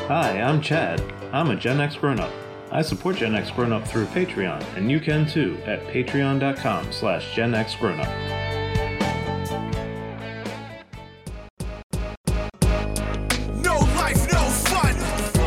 Hi, I'm Chad. I'm a Gen X grown-up. I support Gen X Grown Up through Patreon, and you can too at patreon.com/Gen X Grown Up. No life, no fun.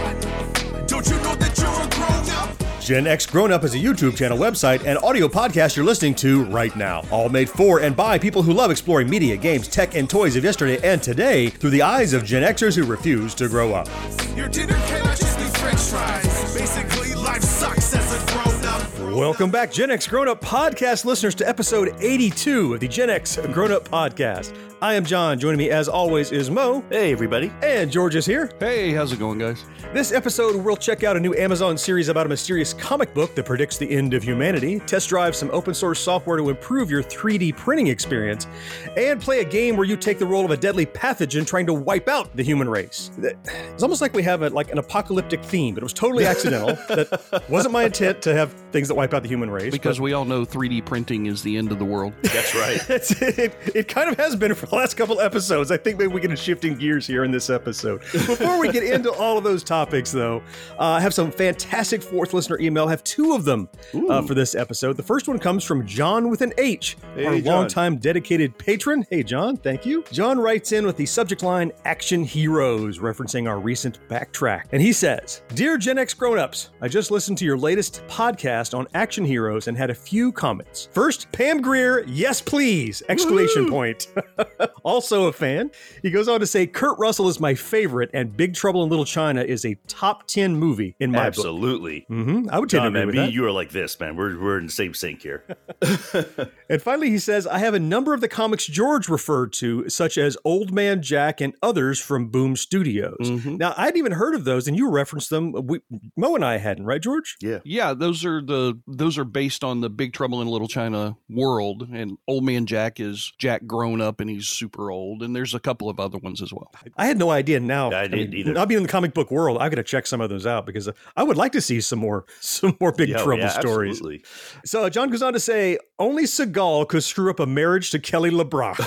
Don't you know that you're a grown up? Gen X Grown Up is a YouTube channel, website, and audio podcast you're listening to right now. All made for and by people who love exploring media, games, tech, and toys of yesterday and today through the eyes of Gen Xers who refuse to grow up. Your dinner cannot just be french fries. Basically, life sucks as a grown up. Welcome back, Gen X Grown Up podcast listeners, to episode 82 of the Gen X Grown Up podcast. I am John. Joining me, as always, is Mo. Hey, everybody. And George is here. Hey, how's it going, guys? This episode, we'll check out a new Amazon series about a mysterious comic book that predicts the end of humanity, test drive some open source software to improve your 3D printing experience, and play a game where you take the role of a deadly pathogen trying to wipe out the human race. It's almost like we have an apocalyptic theme, but it was totally accidental. That wasn't my intent to have things that wipe out the human race. Because we all know 3D printing is the end of the world. That's right. It kind of has been for the last couple episodes. I think maybe we can shifting gears here in this episode. Before we get into all of those topics, though, I have some fantastic fourth listener email. I have two of them for this episode. The first one comes from John with an H, our longtime dedicated patron. Hey, John, thank you. John writes in with the subject line, Action Heroes, referencing our recent backtrack. And he says, Dear Gen X grown-ups, I just listened to your latest podcast on Action Heroes and had a few comments. First, Pam Grier, yes please! Exclamation point. Also a fan. He goes on to say, Kurt Russell is my favorite, and Big Trouble in Little China is a top 10 movie in my book. Absolutely. I would tend to agree with that. You are like this, man. We're in the same sync here. And finally, he says, I have a number of the comics George referred to, such as Old Man Jack and others from Boom Studios. Now, I hadn't even heard of those, and you referenced them. Mo and I hadn't, right, George? Yeah. Yeah, those are based on the Big Trouble in Little China world, and Old Man Jack is Jack grown up and he's super old, and there's a couple of other ones as well. I had no idea. Now, I didn't either. Not being in the comic book world, I've got to check some of those out because I would like to see some more Big Trouble stories. Absolutely. So John goes on to say, only Seagal could screw up a marriage to Kelly LeBrock.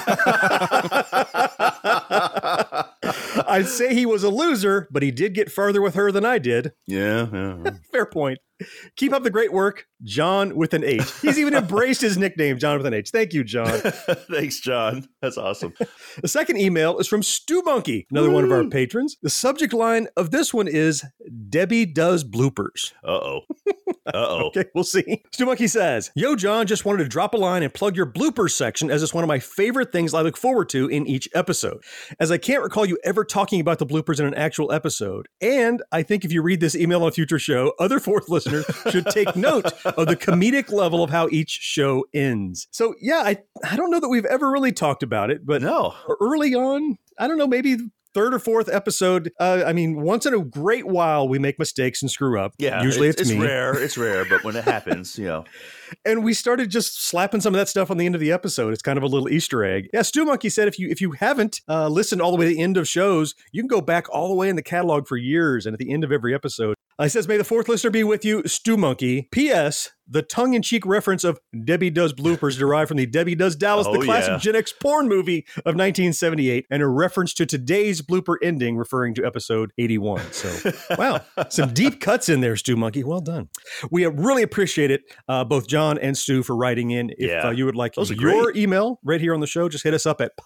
I'd say he was a loser, but he did get farther with her than I did. Yeah. Fair point. Keep up the great work, John with an H. He's even embraced his nickname, John with an H. Thank you, John. Thanks, John. That's awesome. The second email is from Stu Monkey, another one of our patrons. The subject line of this one is Debbie does bloopers. Uh-oh. Okay, we'll see. Stu Monkey says, Yo, John, just wanted to drop a line and plug your bloopers section as it's one of my favorite things I look forward to in each episode. As I can't recall you ever talking about the bloopers in an actual episode. And I think if you read this email on a future show, other fourth listeners should take note of the comedic level of how each show ends. So yeah, I don't know that we've ever really talked about it, but No. Early on, I don't know, maybe third or fourth episode. Once in a great while, we make mistakes and screw up. Yeah. Usually it's me. It's rare, but when it happens, And we started just slapping some of that stuff on the end of the episode. It's kind of a little Easter egg. Yeah, Stu Monkey said if you haven't listened all the way to the end of shows, you can go back all the way in the catalog for years, and at the end of every episode. He says, may the fourth listener be with you, Stu Monkey. P.S. The tongue-in-cheek reference of Debbie Does Bloopers derived from the Debbie Does Dallas, the classic Gen X porn movie of 1978, and a reference to today's blooper ending referring to episode 81. So, wow, some deep cuts in there, Stu Monkey. Well done. We really appreciate it, both John and Stu, for writing in. If you would like your email right here on the show, just hit us up at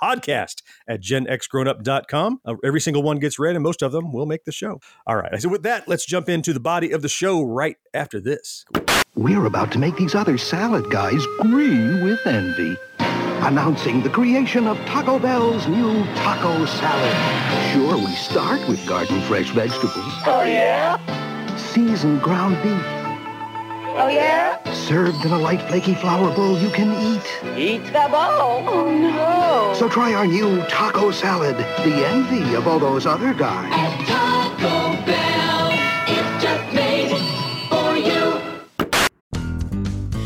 podcast@genxgrownup.com. Every single one gets read, and most of them will make the show. All right. So with that, let's jump into the body of the show right after this. We're about to make these other salad guys green with envy. Announcing the creation of Taco Bell's new taco salad. Sure, we start with garden fresh vegetables. Oh, yeah? Seasoned ground beef. Oh, yeah? Served in a light flaky flour bowl you can eat. Eat the bowl? Oh, no. So try our new taco salad, the envy of all those other guys. At Taco Bell, it's just made for you.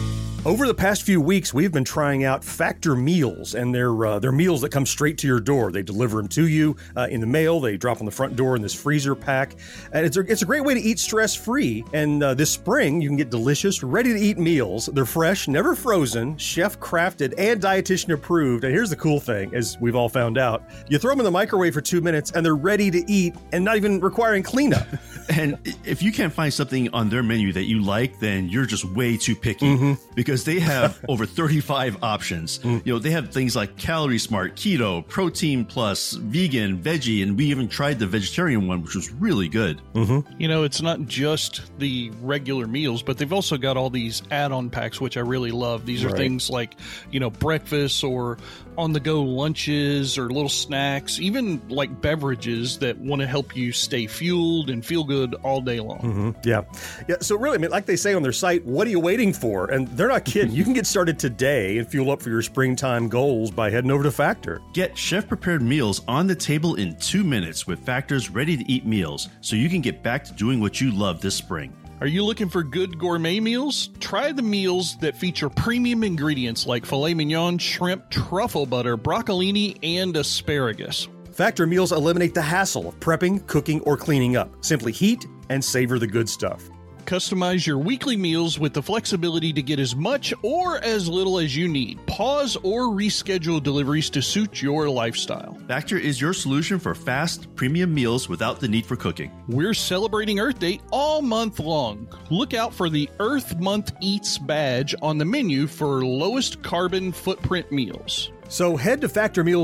Over the past few weeks, we've been trying out Factor meals, and they're meals that come straight to your door. They deliver them to you in the mail. They drop on the front door in this freezer pack. And it's a great way to eat stress-free. And this spring, you can get delicious, ready-to-eat meals. They're fresh, never frozen, chef-crafted, and dietitian approved. And here's the cool thing, as we've all found out. You throw them in the microwave for 2 minutes, and they're ready to eat and not even requiring cleanup. And if you can't find something on their menu that you like, then you're just way too picky because they have over 35 options. You know, they have things like Calorie Smart, Keto, Protein Plus, Vegan, Veggie, and we even tried the vegetarian one, which was really good. You know, it's not just the regular meals, but they've also got all these add-on packs, which I really love. These are things like, you know, breakfast or on-the-go lunches or little snacks, even like beverages that want to help you stay fueled and feel good all day long. Yeah. So really, I mean, like they say on their site, what are you waiting for? And they're not kidding. You can get started today and fuel up for your springtime goals by heading over to Factor. Get chef-prepared meals on the table in 2 minutes with Factor's ready-to-eat meals, so you can get back to doing what you love this spring. Are you looking for good gourmet meals? Try the meals that feature premium ingredients like filet mignon, shrimp, truffle butter, broccolini, and asparagus. Factor meals eliminate the hassle of prepping, cooking, or cleaning up. Simply heat and savor the good stuff. Customize your weekly meals with the flexibility to get as much or as little as you need. Pause or reschedule deliveries to suit your lifestyle. Factor is your solution for fast, premium meals without the need for cooking. We're celebrating Earth Day all month long. Look out for the Earth Month Eats badge on the menu for lowest carbon footprint meals. So head to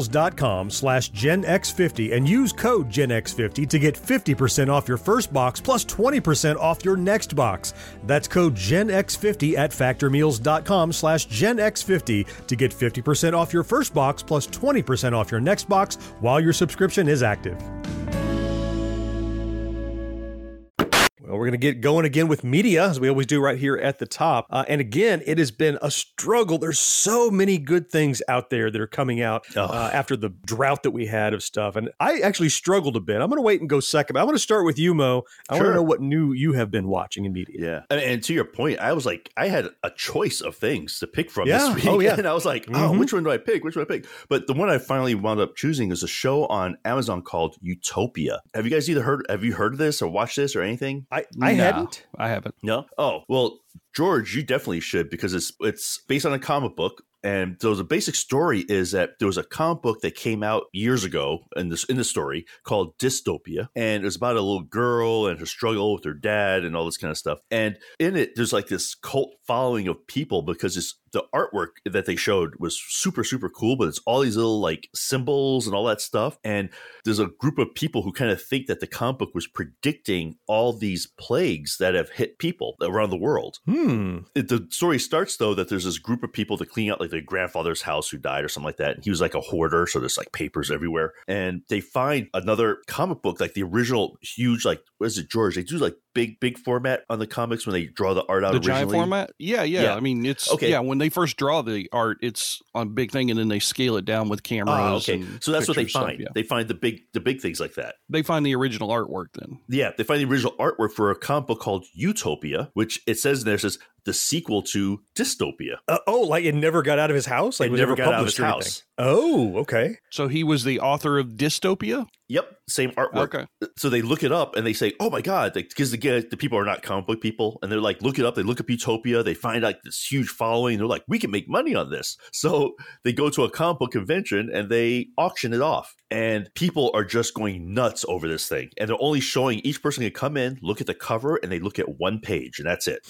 factormeals.com/GenX50 and use code GenX50 to get 50% off your first box plus 20% off your next box. That's code GenX50 at factormeals.com/GenX50 to get 50% off your first box plus 20% off your next box while your subscription is active. Well, we're going to get going again with media, as we always do right here at the top. And again, it has been a struggle. There's so many good things out there that are coming out after the drought that we had of stuff. And I actually struggled a bit. I'm going to wait and go second. But I want to start with you, Mo. I want to know what new you have been watching in media. Yeah. And to your point, I was like, I had a choice of things to pick from this week. Oh, yeah. And I was like, which one do I pick? Which one do I pick? But the one I finally wound up choosing is a show on Amazon called Utopia. Have you guys heard of this or watched this or anything? I hadn't. I haven't. No? Oh, well, George, you definitely should, because it's based on a comic book. And so the basic story is that there was a comic book that came out years ago in the story called Dystopia. And it was about a little girl and her struggle with her dad and all this kind of stuff. And in it, there's like this cult following of people because the artwork that they showed was super, super cool, but it's all these little like symbols and all that stuff. And there's a group of people who kind of think that the comic book was predicting all these plagues that have hit people around the world. The story starts, though, that there's this group of people to clean out like their grandfather's house who died or something like that. And he was like a hoarder, so there's like papers everywhere. And they find another comic book, like the original huge, like, what is it, George? They do like big format on the comics when they draw the art out the originally. giant format? Yeah. I mean, it's when they first draw the art, it's on a big thing, and then they scale it down with cameras. So that's what they find. Stuff, yeah. They find the big things like that. They find the original artwork then. Yeah, they find the original artwork for a comic book called Utopia, which it says in there, says the sequel to Dystopia. Like it never got out of his house? Like it never got out of his house. Oh, okay. So he was the author of Dystopia? Yep, same artwork. Okay. So they look it up and they say, "Oh my god!" Because the people are not comic book people, and they're like, look it up. They look up Utopia. They find like this huge following. They're like, "We can make money on this." So they go to a comic book convention and they auction it off. And people are just going nuts over this thing. And they're only showing each person can come in, look at the cover, and they look at one page, and that's it.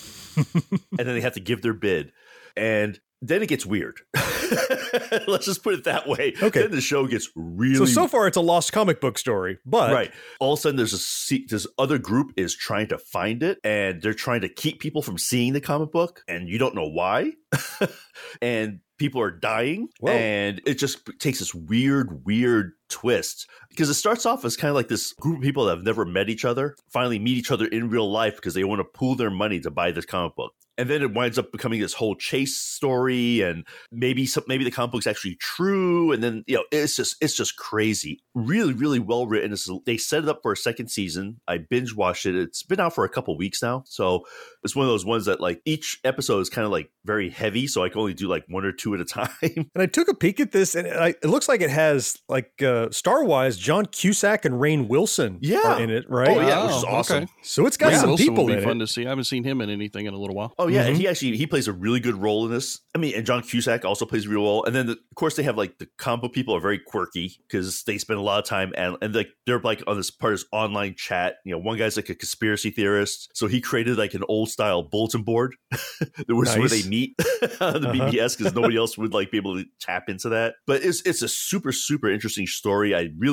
And then they have to give their bid. And then it gets weird. Let's just put it that way. Okay. Then the show gets really... So far it's a lost comic book story, but... Right. All of a sudden this other group is trying to find it, and they're trying to keep people from seeing the comic book, and you don't know why. And people are dying. Whoa. And it just takes this weird twist, because it starts off as kind of like this group of people that have never met each other finally meet each other in real life because they want to pool their money to buy this comic book. and then it winds up becoming this whole chase story, and maybe the comic book's actually true, and then it's just crazy. Really, really well written. They set it up for a second season. I binge watched it. It's been out for a couple weeks now, so it's one of those ones that like each episode is kind of like very heavy, so I can only do like one or two at a time. And I took a peek at this, and it looks like it has like star-wise John Cusack and Rainn Wilson are in it, right? Oh yeah, which is awesome. Okay. So it's got some Wilson people will be in fun it. to see. I haven't seen him in anything in a little while. Oh yeah, and he plays a really good role in this. I mean, and John Cusack also plays a real role. And then of course they have like the comic book people are very quirky because they spend a lot of time and like they're like on this part of this online chat. One guy's like a conspiracy theorist, so he created like an old style bulletin board that was where they meet on the BBS because nobody else would like be able to tap into that. But it's a super interesting story.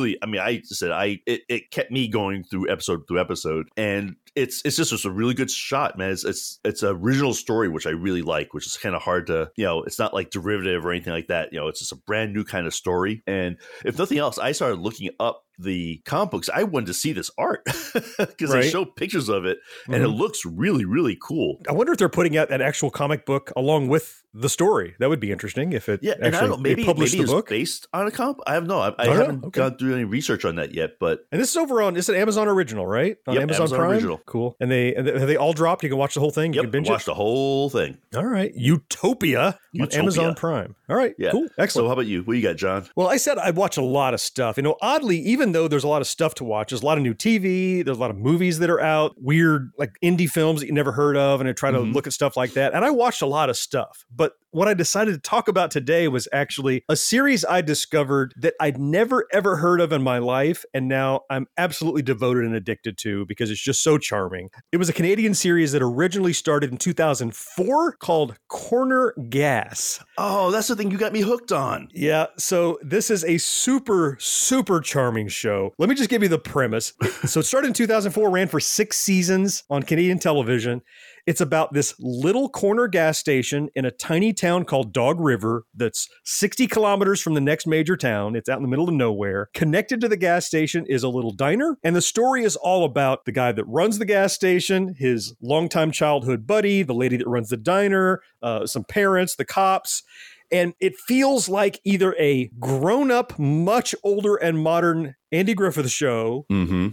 It kept me going through episode, and it's just a really good shot, man. It's an original story, which I really like, which is kind of hard to, it's not like derivative or anything like that. It's just a brand new kind of story. And if nothing else, I started looking up the comic books. I wanted to see this art because they show pictures of it, and it looks really, really cool. I wonder if they're putting out an actual comic book along with the story. That would be interesting if it and I don't know, maybe published the book. It's based on a comic. I have I haven't gone through any research on that yet, but and this is over on it's an Amazon original, right? On Amazon Prime. Original. Cool. And have they all dropped? You can watch the whole thing. You can binge watch the whole thing. All right, Utopia on Amazon Prime. All right, cool, excellent. So how about you? What you got, John? Well, I said I watch a lot of stuff. Oddly, even though there's a lot of stuff to watch, there's a lot of new TV, there's a lot of movies that are out, weird like indie films that you never heard of, and I try to look at stuff like that. And I watched a lot of stuff, but what I decided to talk about today was actually a series I discovered that I'd never ever heard of in my life, and now I'm absolutely devoted and addicted to because it's just so charming. It was a Canadian series that originally started in 2004 called Corner Gas. Oh, that's the thing you got me hooked on. Yeah, so this is a super charming show. Let me just give you the premise. So it started in 2004, ran for 6 seasons on Canadian television. It's about this little corner gas station in a tiny town called Dog River that's 60 kilometers from the next major town. It's out in the middle of nowhere. Connected to the gas station is a little diner, and the story is all about the guy that runs the gas station, his longtime childhood buddy, the lady that runs the diner, some parents, the cops. And it feels like either a grown-up, much older and modern Andy Griffith show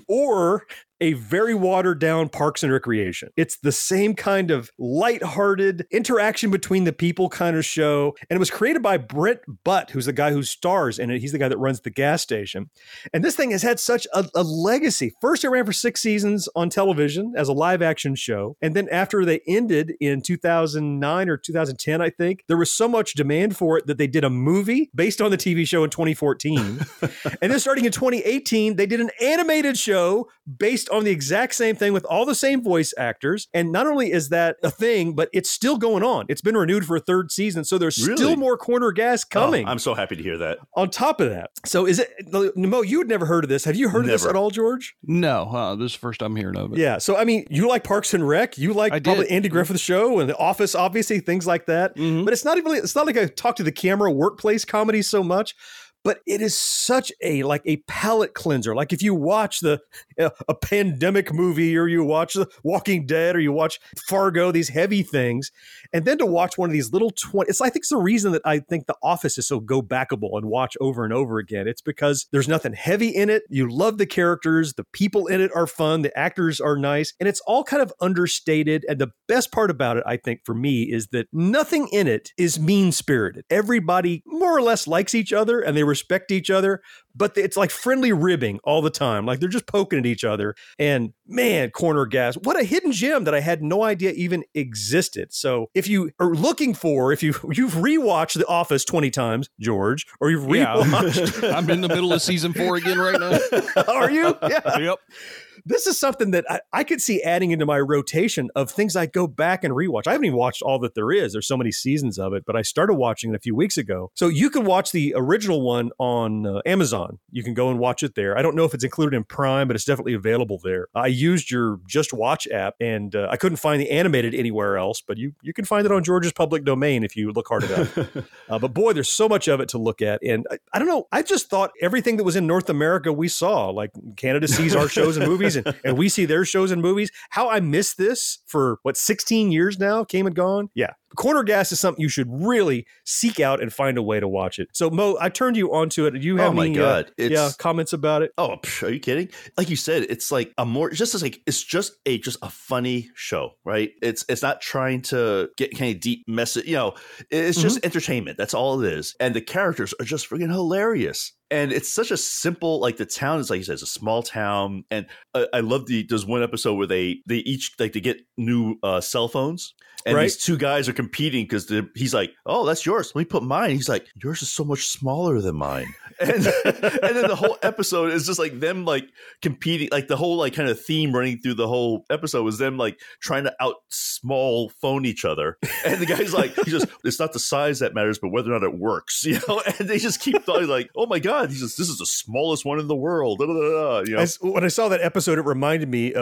or a very watered-down Parks and Recreation. It's the same kind of lighthearted interaction between the people kind of show. And it was created by Brent Butt, who's the guy who stars in it. He's the guy that runs the gas station. And this thing has had such a legacy. First, it ran for 6 seasons on television as a live-action show. And then after they ended in 2009 or 2010, I think, there was so much demand for it that they did a movie based on the TV show in 2014. And then starting in 2018, they did an animated show based on the exact same thing with all the same voice actors. And not only is that a thing, but it's still going on. It's been renewed for a 3rd season. So there's still more Corner Gas coming. Oh, I'm so happy to hear that. On top of that. So is it, Mo, you had never heard of this. Have you heard of this at all, George? No, this is the first I'm hearing of it. Yeah. So, I mean, you like Parks and Rec. You like probably Andy Griffith Show and The Office, obviously, things like that. But it's not like a talk to the camera workplace comedy so much. But it is such a palate cleanser. Like if you watch a pandemic movie, or you watch The Walking Dead, or you watch Fargo, these heavy things, and then to watch one of these little I think it's the reason that I think The Office is so go backable and watch over and over again. It's because there's nothing heavy in it. You love the characters, the people in it are fun, the actors are nice, and it's all kind of understated. And the best part about it, I think, for me, is that nothing in it is mean-spirited. Everybody more or less likes each other, and they respect each other, but it's like friendly ribbing all the time. Like they're just poking at each other. And man, Corner Gas, what a hidden gem that I had no idea even existed. So if you are looking for, if you've rewatched The Office 20 times, George, or you've rewatched. I'm in the middle of season 4 again right now. Are you? Yeah. Yep. This is something that I could see adding into my rotation of things I go back and rewatch. I haven't even watched all that there is. There's so many seasons of it, but I started watching it a few weeks ago. So you can watch the original one on Amazon. Patreon. You can go and watch it there. I don't know if it's included in Prime, but it's definitely available there. I used your Just Watch app, and I couldn't find the animated anywhere else, but you can find it on George's public domain if you look hard enough. But boy, there's so much of it to look at. And I don't know, I just thought everything that was in North America we saw, like Canada sees our shows and movies, and we see their shows and movies. How I missed this for, 16 years now, came and gone? Yeah. Corner Gas is something you should really seek out and find a way to watch it. So, Mo, I turned you onto it. Do you have any comments about it? Oh, are you kidding? Like you said, it's like it's just a funny show, right? It's not trying to get kind of deep message. It's just entertainment. That's all it is. And the characters are just freaking hilarious. And it's such a simple, like the town is, like you said, it's a small town. And I love there's one episode where they each they get new cell phones. And these two guys are competing because he's like, oh, that's yours. Let me put mine. He's like, yours is so much smaller than mine. And then the whole episode is just like them like competing, like the whole like kind of theme running through the whole episode was them like trying to out small phone each other. And the guy's like, it's not the size that matters, but whether or not it works, and they just keep thought like, oh my God, this is the smallest one in the world. When I saw that episode, it reminded me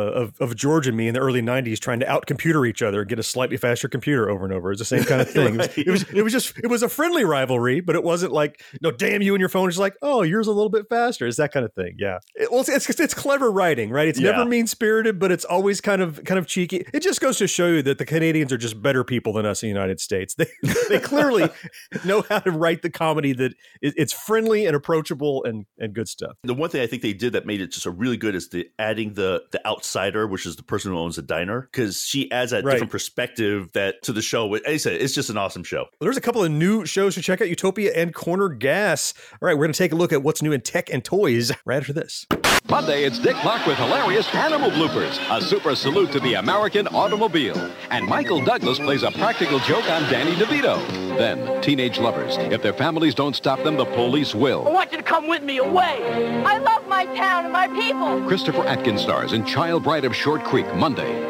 of George and me in the early 90s trying to out computer each other and get a slightly faster computer over and over. It's the same kind of thing. Right. It was a friendly rivalry, but it wasn't like, no, damn you and your phone. It's like, oh, yours a little bit faster. It's that kind of thing. Yeah. It's clever writing, right? It's never mean spirited, but it's always kind of cheeky. It just goes to show you that the Canadians are just better people than us in the United States. They clearly know how to write the comedy that it's friendly and approachable and good stuff. The one thing I think they did that made it just a really good is adding the outsider, which is the person who owns the diner, because she adds that different perspective to the show. As I said, it's just an awesome show. Well, there's a couple of new shows to check out, Utopia and Corner Gas. All right, we're going to take a look at what's new in tech and toys right after this. Monday, it's Dick Clark with hilarious animal bloopers, a super salute to the American automobile. And Michael Douglas plays a practical joke on Danny DeVito. Then, teenage lovers. If their families don't stop them, the police will. I want you to come with me away. I love my town and my people. Christopher Atkins stars in Child Bride of Short Creek, Monday.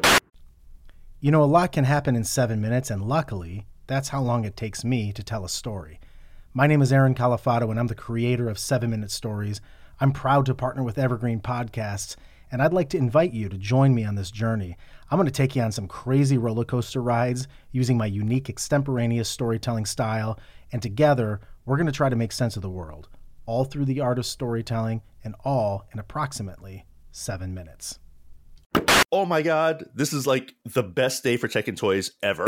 A lot can happen in 7 minutes, and luckily, that's how long it takes me to tell a story. My name is Aaron Califato, and I'm the creator of 7-Minute Stories. I'm proud to partner with Evergreen Podcasts, and I'd like to invite you to join me on this journey. I'm going to take you on some crazy roller coaster rides using my unique extemporaneous storytelling style, and together, we're going to try to make sense of the world, all through the art of storytelling, and all in approximately 7 minutes. Oh my God, this is like the best day for tech and toys ever.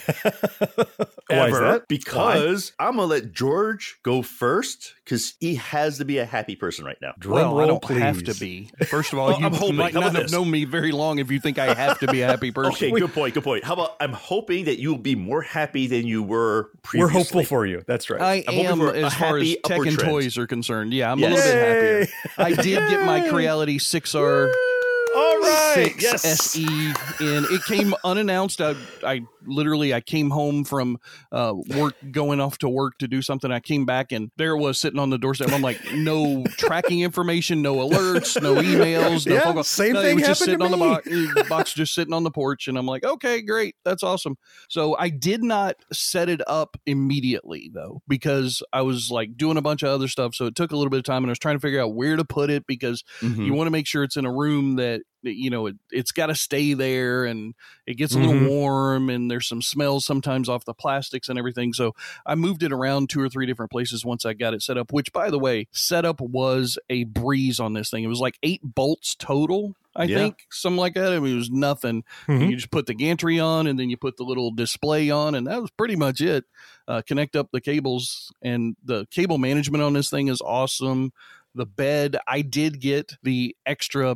Why is that? Because I'm going to let George go first because he has to be a happy person right now. I don't have to be. First of all, you might not have known me very long if you think I have to be a happy person. Okay, good point. How about I'm hoping that you'll be more happy than you were previously. We're hopeful for you. That's right. I am as far as tech and toys are concerned. Yeah, I'm a little bit happier. I did get my Creality 6R. All right. 6 SE in. It came unannounced. I came home from work, going off to work to do something. I came back and there it was sitting on the doorstep. I'm like, no tracking information, no alerts, no emails, no phone calls. Same thing. It was just sitting on the box, just sitting on the porch. And I'm like, okay, great. That's awesome. So I did not set it up immediately though, because I was like doing a bunch of other stuff. So it took a little bit of time and I was trying to figure out where to put it because you want to make sure it's in a room that, it's got to stay there and it gets a little warm and there's some smells sometimes off the plastics and everything. So I moved it around 2 or 3 different places once I got it set up, which by the way, setup was a breeze on this thing. It was like 8 bolts total. I think something like that. I mean, it was nothing. You just put the gantry on and then you put the little display on and that was pretty much it. Connect up the cables and the cable management on this thing is awesome. The bed, I did get the extra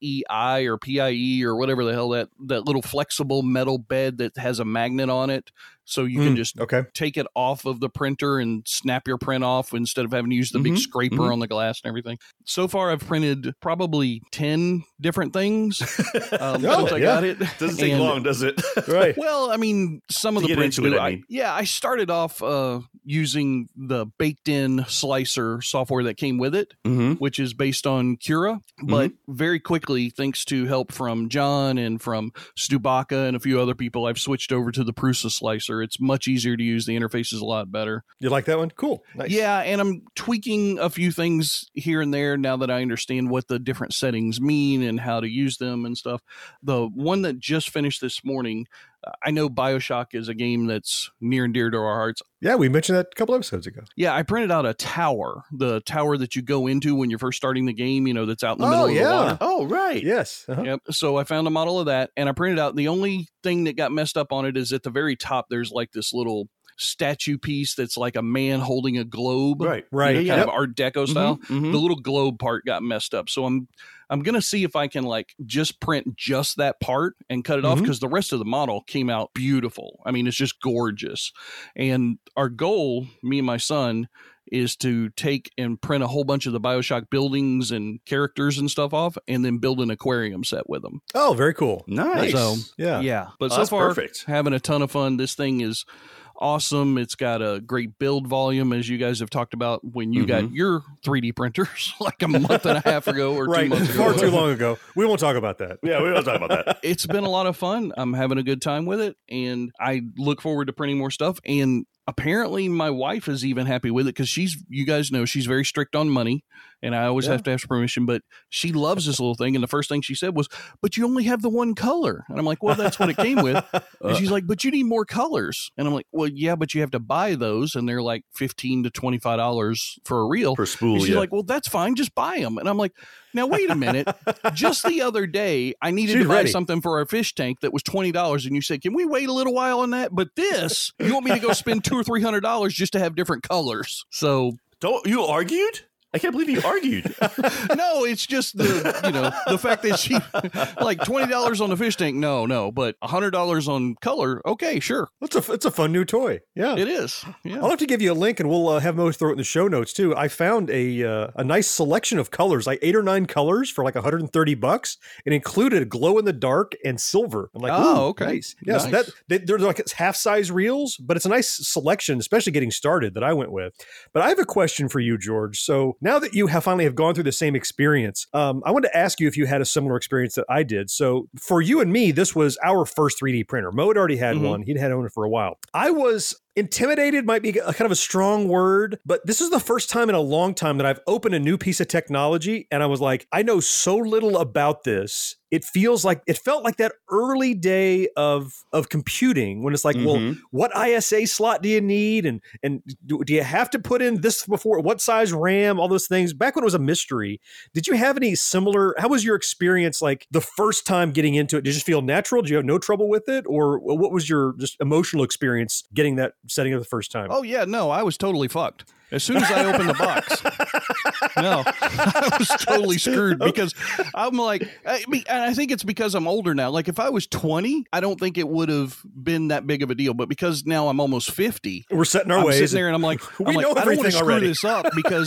PEI or PIE or whatever the hell that little flexible metal bed that has a magnet on it. So you can just take it off of the printer and snap your print off instead of having to use the big scraper on the glass and everything. So far, I've printed probably 10 different things since I got it. Doesn't take long, does it? Right. Well, I mean, some of the prints do. I started off using the baked-in slicer software that came with it, which is based on Cura. But very quickly, thanks to help from John and from Stubaka and a few other people, I've switched over to the Prusa slicer. faster. It's much easier to use. The interface is a lot better. You like that one? Cool. Nice. Yeah, and I'm tweaking a few things here and there now that I understand what the different settings mean and how to use them and stuff. The one that just finished this morning, I know BioShock is a game that's near and dear to our hearts. Yeah, we mentioned that a couple episodes ago. Yeah, I printed out a tower, the tower that you go into when you're first starting the game, that's out in the middle of the water. Oh, right. Yes. Uh-huh. Yep. So I found a model of that, and I printed out. The only thing that got messed up on it is at the very top, there's like this little statue piece that's like a man holding a globe. Right. Kind of Art Deco style. The little globe part got messed up. So I'm going to see if I can just print just that part and cut it off, because the rest of the model came out beautiful. I mean, it's just gorgeous. And our goal, me and my son, is to take and print a whole bunch of the BioShock buildings and characters and stuff off, and then build an aquarium set with them. Oh, very cool. Nice. So, yeah. But so that's far, perfect. Having a ton of fun. This thing is awesome. It's got a great build volume, as you guys have talked about when you got your 3D printers like a month and a half ago or 2 months ago. Far too long ago. We won't talk about that. Yeah, we won't talk about that. It's been a lot of fun. I'm having a good time with it, and I look forward to printing more stuff. And apparently my wife is even happy with it, because you guys know she's very strict on money, and I always have to ask permission, but she loves this little thing. And the first thing she said was, but you only have the one color. And I'm like, well, that's what it came with. And she's like, but you need more colors. And I'm like, well, yeah, but you have to buy those, and they're like $15 to $25 for a reel. Per spool, and she's like, well, that's fine. Just buy them. And I'm like, now, wait a minute. Just the other day, I needed to buy something for our fish tank that was $20, and you said, can we wait a little while on that? But this, you want me to go spend $200 or $300 just to have different colors. So don't you argued? I can't believe you argued. No, it's just the fact that she like $20 on the fish tank. No, but $100 on color. Okay, sure. It's a fun new toy. Yeah, it is. Yeah. I'll have to give you a link, and we'll have Mo throw it in the show notes too. I found a nice selection of colors, like 8 or 9 colors for like $130. It included glow in the dark and silver. I'm like, oh, okay, nice. Yeah, nice. So they're like half size reels, but it's a nice selection, especially getting started, that I went with. But I have a question for you, George. So now that you finally have gone through the same experience, I wanted to ask you if you had a similar experience that I did. So for you and me, this was our first 3D printer. Mo had already had one. He'd had one for a while. I was intimidated, might be a kind of a strong word, but this is the first time in a long time that I've opened a new piece of technology, and I was like, I know so little about this. It felt like that early day of computing, when it's like, well, what ISA slot do you need? And do you have to put in this before? What size RAM? All those things. Back when it was a mystery. Did you have any similar? How was your experience like the first time getting into it? Did it just feel natural? Did you have no trouble with it? Or what was your just emotional experience getting that setting up the first time? Oh, yeah. No, I was totally fucked. As soon as I opened the box, no, I was totally screwed, because I'm like, and I think it's because I'm older now. Like if I was 20, I don't think it would have been that big of a deal. But because now I'm almost 50, we're setting our ways. Sitting there and I'm like, know I don't want to screw already. this up, because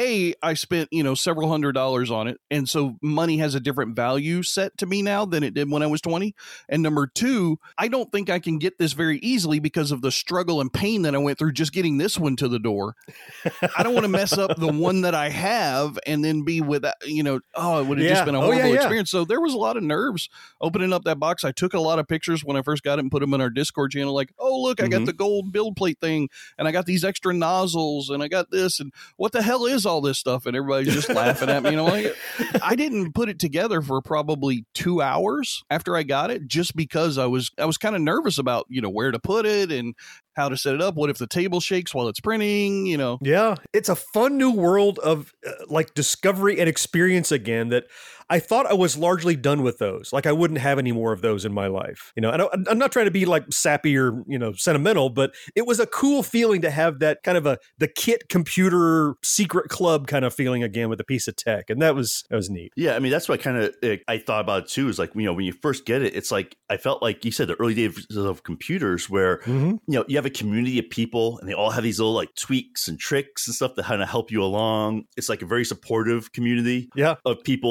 I spent, several $100s on it. And so money has a different value set to me now than it did when I was 20. And number two, I don't think I can get this very easily because of the struggle and pain that I went through just getting this one to the door. I don't want to mess up the one that I have and then be without, it would have just been a horrible experience. So there was a lot of nerves opening up that box. I took a lot of pictures when I first got it and put them in our Discord channel. Like, oh, look, I got the gold build plate thing, and I got these extra nozzles, and I got this, and what the hell is all this stuff? And everybody's just laughing at me. I didn't put it together for probably 2 hours after I got it, just because I was kind of nervous about, where to put it and how to set it up. What if the table shakes while it's printing, Yeah, it's a fun new world of like discovery and experience again that I thought I was largely done with those. Like I wouldn't have any more of those in my life. I'm not trying to be like sappy or, sentimental, but it was a cool feeling to have that kind of the kit computer secret club kind of feeling again with a piece of tech. And that was neat. Yeah. I mean, that's what kind of I thought about it too, is like, when you first get it, it's like, I felt like you said the early days of computers where, you have a community of people and they all have these little like tweaks and tricks and stuff that kind of help you along. It's like a very supportive community of people like of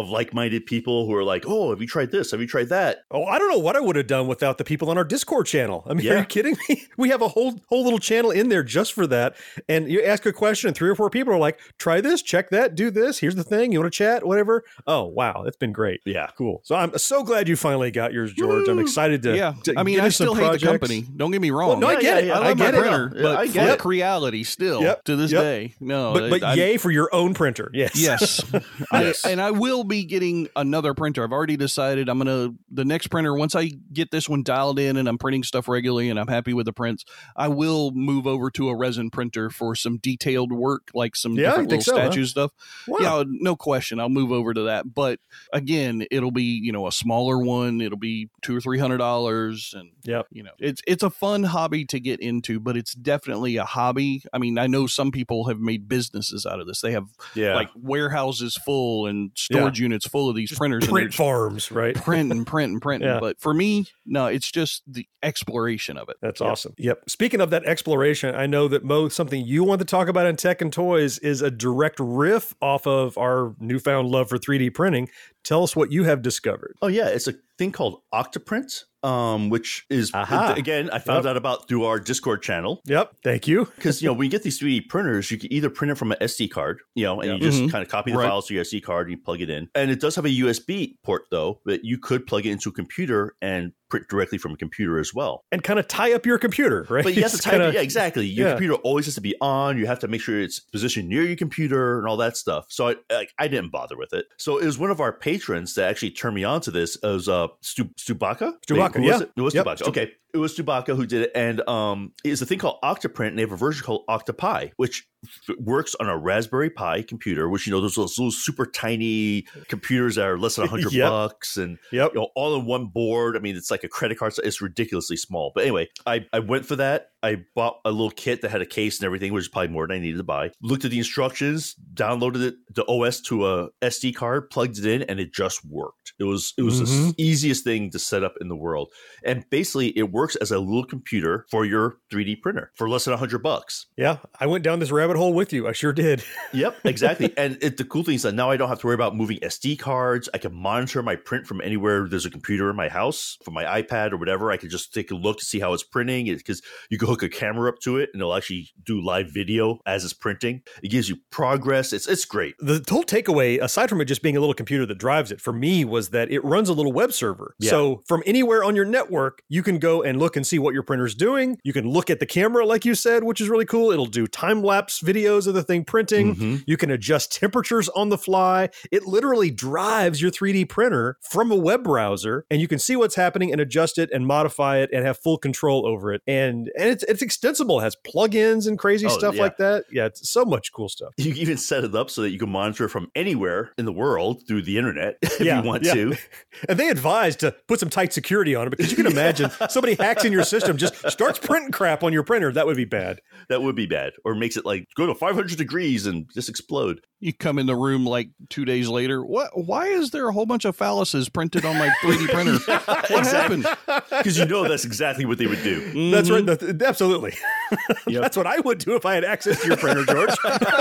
of like-minded people who are like, oh, have you tried this? Have you tried that? Oh, I don't know what I would have done without the people on our Discord channel. I mean, Yeah. are you kidding me? We have a whole little channel in there just for that. And you ask a question and 3 or 4 people are like, try this, check that, do this. Here's the thing. You want to chat, whatever. Oh, wow. That's been great. Yeah. Cool. So I'm so glad you finally got yours, George. I'm excited to I mean, get I into some still hate the projects. company. Don't get me wrong. Well, no, I get it. I I love my get it. printer, Yeah, but I get fuck reality still to this day. No, But yay for your own printer. Yes. Yes. And I will be getting another printer. I've already decided the next printer, once I get this one dialed in and I'm printing stuff regularly and I'm happy with the prints, I will move over to a resin printer for some detailed work, like some different little statue stuff. Wow. Yeah, no question. I'll move over to that. But again, it'll be, a smaller one. It'll be $200 or $300. And, it's a fun hobby to get into, but it's definitely a hobby. I mean, I know some people have made businesses out of this. They have like warehouses full and storage units full of these printers. Print farms, right? Print and print and print. Yeah. But for me, no, it's just the exploration of it. That's awesome. Yep. Speaking of that exploration, I know that Mo, something you want to talk about in Tech and Toys is a direct riff off of our newfound love for 3D printing. Tell us what you have discovered. Oh, yeah. It's a thing called Octoprint, which is, again, I found out about through our Discord channel. Yep. Thank you. Because, when you get these 3D printers, you can either print it from an SD card, and you just kind of copy the files to your SD card and you plug it in. And it does have a USB port, though, that you could plug it into a computer and print directly from a computer as well. And kind of tie up your computer, right? But you have to tie it, exactly. Your computer always has to be on. You have to make sure it's positioned near your computer and all that stuff. So I didn't bother with it. So it was one of our patrons that actually turned me on to this. It was Stubaka? Stubaka, Was it? It was Stubaka. Okay. It was Stubaka who did it. And it's a thing called Octoprint, and they have a version called Octopi, which works on a Raspberry Pi computer, which, those little super tiny computers that are less than $100 and all in one board. I mean, it's like a credit card. It's ridiculously small. But anyway, I went for that. I bought a little kit that had a case and everything, which is probably more than I needed to buy. Looked at the instructions, downloaded the OS to a SD card, plugged it in, and it just worked. It was the easiest thing to set up in the world. And basically, it works as a little computer for your 3D printer for less than $100. Yeah, I went down this rabbit hole with you. I sure did. Yep, exactly. And the cool thing is that now I don't have to worry about moving SD cards. I can monitor my print from anywhere there's a computer in my house, from my iPad or whatever. I can just take a look to see how it's printing, because you can hook a camera up to it and it'll actually do live video as it's printing. It gives you progress. It's great. The whole takeaway, aside from it just being a little computer that drives it, for me was that it runs a little web server. Yeah. So from anywhere on your network, you can go and look and see what your printer's doing. You can look at the camera, like you said, which is really cool. It'll do time-lapse videos of the thing printing. You can adjust temperatures on the fly. It literally drives your 3D printer from a web browser, and you can see what's happening and adjust it and modify it and have full control over it. And it's extensible. It has plugins and crazy stuff like that. Yeah, it's so much cool stuff. You can even set it up so that you can monitor from anywhere in the world through the internet if you want to. And they advise to put some tight security on it, because you can imagine somebody hacks in your system, just starts printing crap on your printer. That would be bad. That would be bad. Or makes it like go to 500 degrees and just explode. You come in the room like 2 days later. Why is there a whole bunch of phalluses printed on my 3D printer? What happened? Because that's exactly what they would do. That's right. Absolutely. That's what I would do if I had access to your printer, George.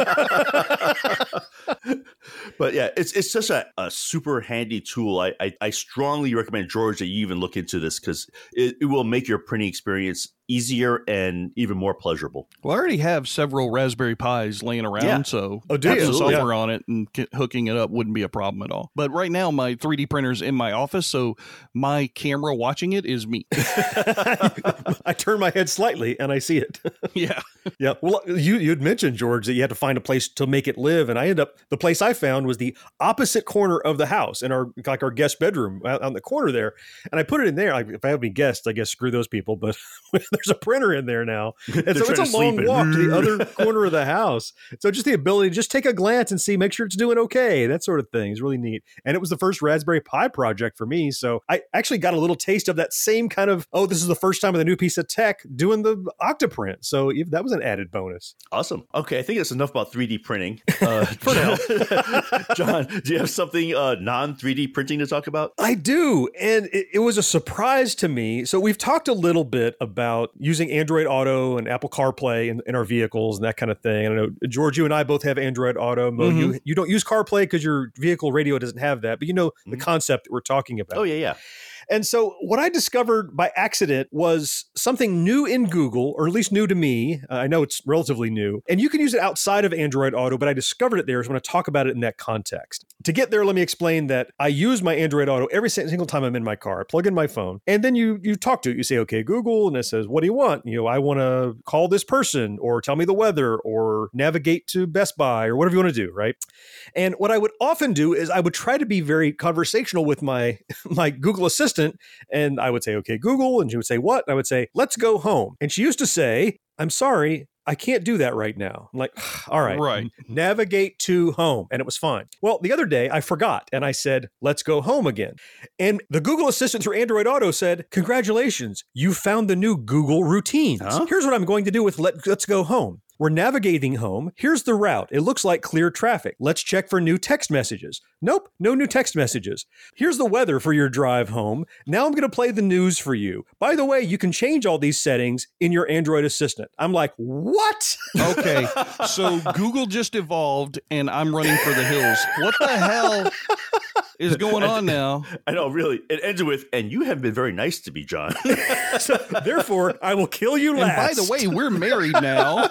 But yeah, it's such a super handy tool. I strongly recommend, George, that you even look into this, because it will make your printing experience easier and even more pleasurable. Well, I already have several Raspberry Pis laying around, so having the software on it and hooking it up wouldn't be a problem at all. But right now, my 3D printer's in my office, so my camera watching it is me. I turn my head slightly and I see it. Yeah. Yeah. Well, you'd mentioned, George, that you had to find a place to make it live, and the place I found was the opposite corner of the house in our guest bedroom out on the corner there. And I put it in there. If I have any guests, I guess screw those people, but there's a printer in there now. And so it's a long walk to the other corner of the house. So just the ability to just take a glance and see, make sure it's doing okay. That sort of thing is really neat. And it was the first Raspberry Pi project for me. So I actually got a little taste of that same kind of, this is the first time with a new piece of tech doing the Octoprint. So that was an added bonus. Awesome. Okay, I think that's enough about 3D printing. For now. John, do you have something non-3D printing to talk about? I do, and it was a surprise to me. So we've talked a little bit about using Android Auto and Apple CarPlay in our vehicles and that kind of thing. And I know, George, you and I both have Android Auto. You don't use CarPlay because your vehicle radio doesn't have that, but you know the concept that we're talking about. Oh, yeah. And so what I discovered by accident was something new in Google, or at least new to me. I know it's relatively new, and you can use it outside of Android Auto, but I discovered it there. So I'm going to talk about it in that context. To get there, let me explain that I use my Android Auto every single time I'm in my car. I plug in my phone, and then you talk to it. You say, okay, Google, and it says, what do you want? I want to call this person, or tell me the weather, or navigate to Best Buy, or whatever you want to do, right? And what I would often do is I would try to be very conversational with my Google Assistant. And I would say, okay, Google. And she would say, what? And I would say, let's go home. And she used to say, I'm sorry, I can't do that right now. I'm like, all right, navigate to home. And it was fine. Well, the other day I forgot and I said, let's go home again. And the Google Assistant through Android Auto said, congratulations, you found the new Google routines. Here's what I'm going to do with let's go home. We're navigating home. Here's the route. It looks like clear traffic. Let's check for new text messages. Nope, no new text messages. Here's the weather for your drive home. Now I'm going to play the news for you. By the way, you can change all these settings in your Android Assistant. I'm like, what? Okay, so Google just evolved and I'm running for the hills. What the hell is going on now? I know, really. It ends with, and you have been very nice to me, John. So, therefore, I will kill you last. And by the way, we're married now.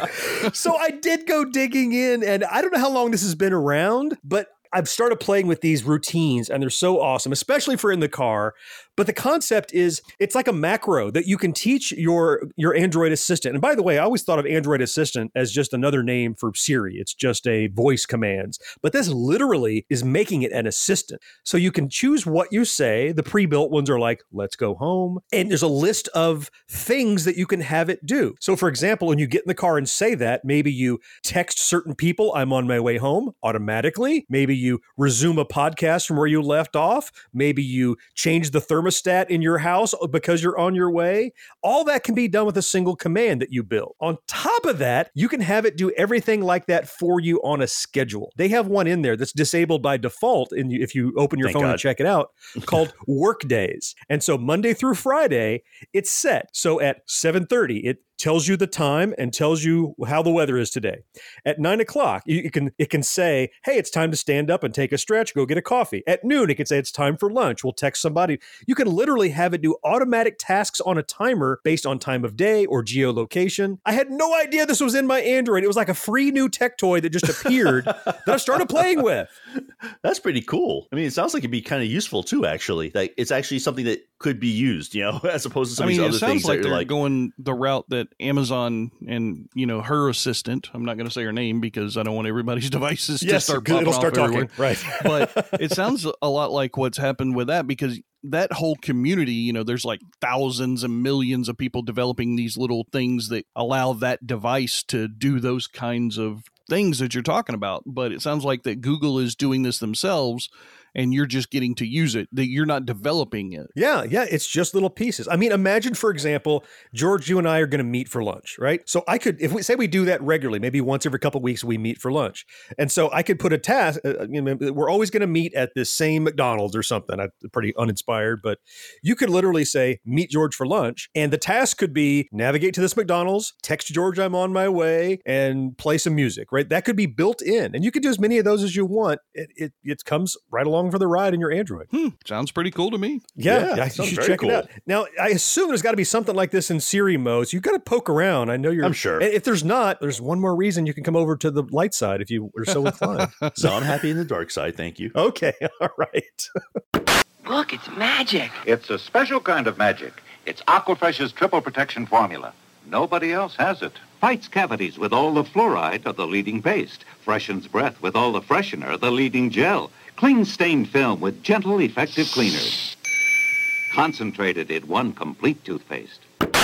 So I did go digging in, and I don't know how long this has been around, but I've started playing with these routines, and they're so awesome, especially for in the car. But the concept is it's like a macro that you can teach your Android Assistant. And by the way, I always thought of Android Assistant as just another name for Siri. It's just a voice commands. But this literally is making it an assistant. So you can choose what you say. The pre-built ones are like, let's go home. And there's a list of things that you can have it do. So for example, when you get in the car and say that, maybe you text certain people, I'm on my way home automatically. Maybe you resume a podcast from where you left off. Maybe you change the thermostat in your house because you're on your way. All that can be done with a single command that you build. On top of that, you can have it do everything like that for you on a schedule. They have one in there that's disabled by default, and if you open your phone and check it out, called Workdays. And so Monday through Friday, it's set. So at 7:30, it tells you the time and tells you how the weather is today. At 9 o'clock, it can say, hey, it's time to stand up and take a stretch, go get a coffee. At noon, it can say it's time for lunch. We'll text somebody. You can literally have it do automatic tasks on a timer based on time of day or geolocation. I had no idea this was in my Android. It was like a free new tech toy that just appeared that I started playing with. That's pretty cool. I mean, it sounds like it'd be kind of useful too, actually. Like it's actually something that could be used, as opposed to some of these other things. It sounds like they're going the route that Amazon and, her assistant, I'm not going to say her name because I don't want everybody's devices to start popping off everywhere. Right. But it sounds a lot like what's happened with that, because that whole community, there's like thousands and millions of people developing these little things that allow that device to do those kinds of things that you're talking about. But it sounds like that Google is doing this themselves, and you're just getting to use it, that you're not developing it. Yeah, it's just little pieces. I mean, imagine, for example, George, you and I are going to meet for lunch, right? So I could, if we say we do that regularly, maybe once every couple of weeks we meet for lunch. And so I could put a task, we're always going to meet at this same McDonald's or something. I'm pretty uninspired, but you could literally say, meet George for lunch. And the task could be navigate to this McDonald's, text George I'm on my way, and play some music, right? That could be built in. And you could do as many of those as you want. It comes right along for the ride in your Android. Sounds pretty cool to me. Yeah, you should check it out. Now, I assume there's got to be something like this in Siri mode. So you've got to poke around. I'm sure. If there's not, there's one more reason you can come over to the light side if you are so inclined. So I'm happy in the dark side. Thank you. Okay. All right. Look, it's magic. It's a special kind of magic. It's Aquafresh's triple protection formula. Nobody else has it. Fights cavities with all the fluoride of the leading paste. Freshens breath with all the freshener, the leading gel. Cleans stained film with gentle, effective cleaners. Concentrated in one complete toothpaste.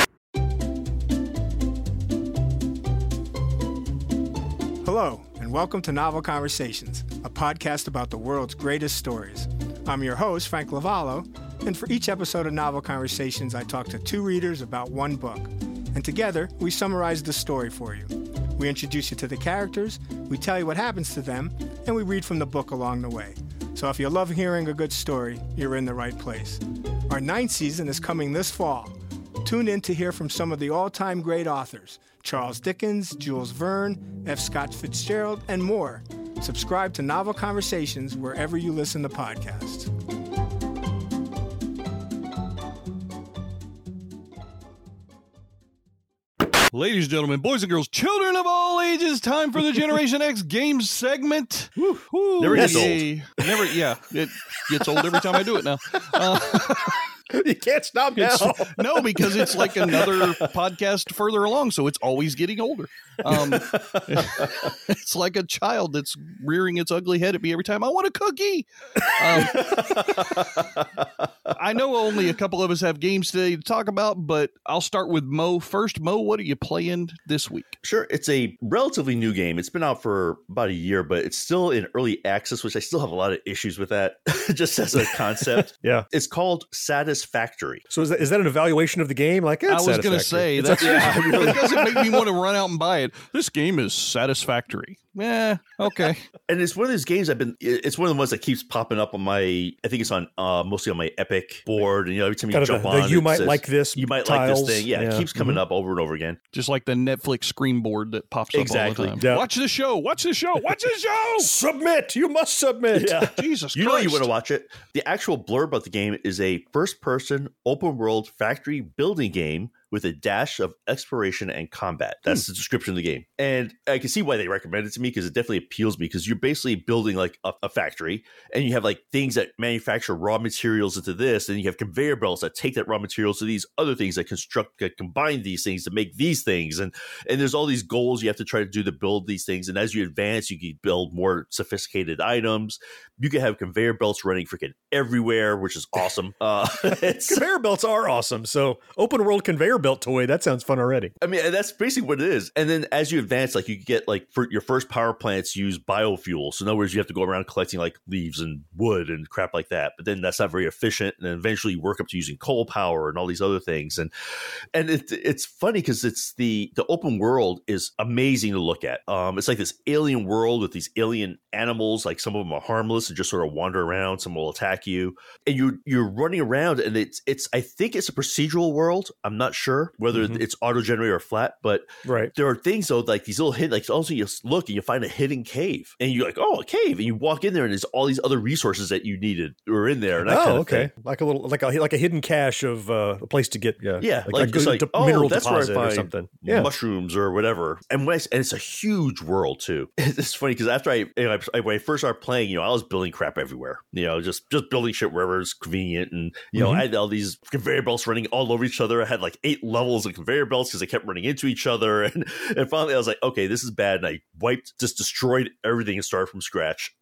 Hello, and welcome to Novel Conversations, a podcast about the world's greatest stories. I'm your host, Frank Lavallo, and for each episode of Novel Conversations, I talk to two readers about one book. And together, we summarize the story for you. We introduce you to the characters, we tell you what happens to them, and we read from the book along the way. So if you love hearing a good story, you're in the right place. Our 9th season is coming this fall. Tune in to hear from some of the all-time great authors, Charles Dickens, Jules Verne, F. Scott Fitzgerald, and more. Subscribe to Novel Conversations wherever you listen to podcasts. Ladies and gentlemen, boys and girls, children of all ages, time for the Generation X Games segment. Woo. Never gets old. It gets old every time I do it now. You can't stop now. No, because it's like another podcast further along, so it's always getting older. It's like a child that's rearing its ugly head at me every time I want a cookie. I know only a couple of us have games today to talk about, but I'll start with Mo first. Mo, what are you playing this week? Sure. It's a relatively new game. It's been out for about a year, but it's still in early access, which I still have a lot of issues with that, just as a concept. Yeah. It's called Satisfactory. So is that an evaluation of the game? Like, I was going to say, it doesn't make me want to run out and buy it. This game is satisfactory. Yeah, okay. And it's one of those games it's one of the ones that keeps popping up on my, I think it's on mostly on my Epic board. And, every time you jump on, you might like this. You might like this thing. Yeah, it keeps coming up over and over again. Just like the Netflix screen board that pops up all the time. Yeah. Watch the show. Watch the show. Watch the show. Submit. You must submit. Yeah. Jesus Christ. You know you want to watch it. The actual blurb about the game is a first-person, open-world factory building game with a dash of exploration and combat. That's the description of the game. And I can see why they recommend it to me, because it definitely appeals to me, because you're basically building like a factory, and you have like things that manufacture raw materials into this, and you have conveyor belts that take that raw materials to these other things that combine these things to make these things. And there's all these goals you have to try to do to build these things. And as you advance, you can build more sophisticated items. You can have conveyor belts running freaking everywhere, which is awesome. Conveyor belts are awesome. So open world conveyor belt toy, that sounds fun already. I mean, that's basically what it is. And then as you advance, like you get like for your first power plants use biofuel. So in other words, you have to go around collecting like leaves and wood and crap like that. But then that's not very efficient. And then eventually you work up to using coal power and all these other things. And it's funny because it's the open world is amazing to look at. It's like this alien world with these alien animals. Like some of them are harmless and just sort of wander around. Some will attack you, and you're running around. And it's I think it's a procedural world. I'm not sure whether it's auto-generated or flat, but there are things though, like these little hidden, like also you look and you find a hidden cave, and you're like, oh, a cave, and you walk in there, and there's all these other resources that you needed are in there. And that kind of thing. Like a little, like a hidden cache of a place to get, like good mineral that's deposit where I find or something, mushrooms or whatever. And it's a huge world too. It's funny because after when I first started playing, I was building crap everywhere. Just building shit wherever it's convenient, and I had all these conveyor belts running all over each other. I had like 8 levels of conveyor belts because they kept running into each other, and finally I was like, okay, this is bad, and I destroyed everything and started from scratch.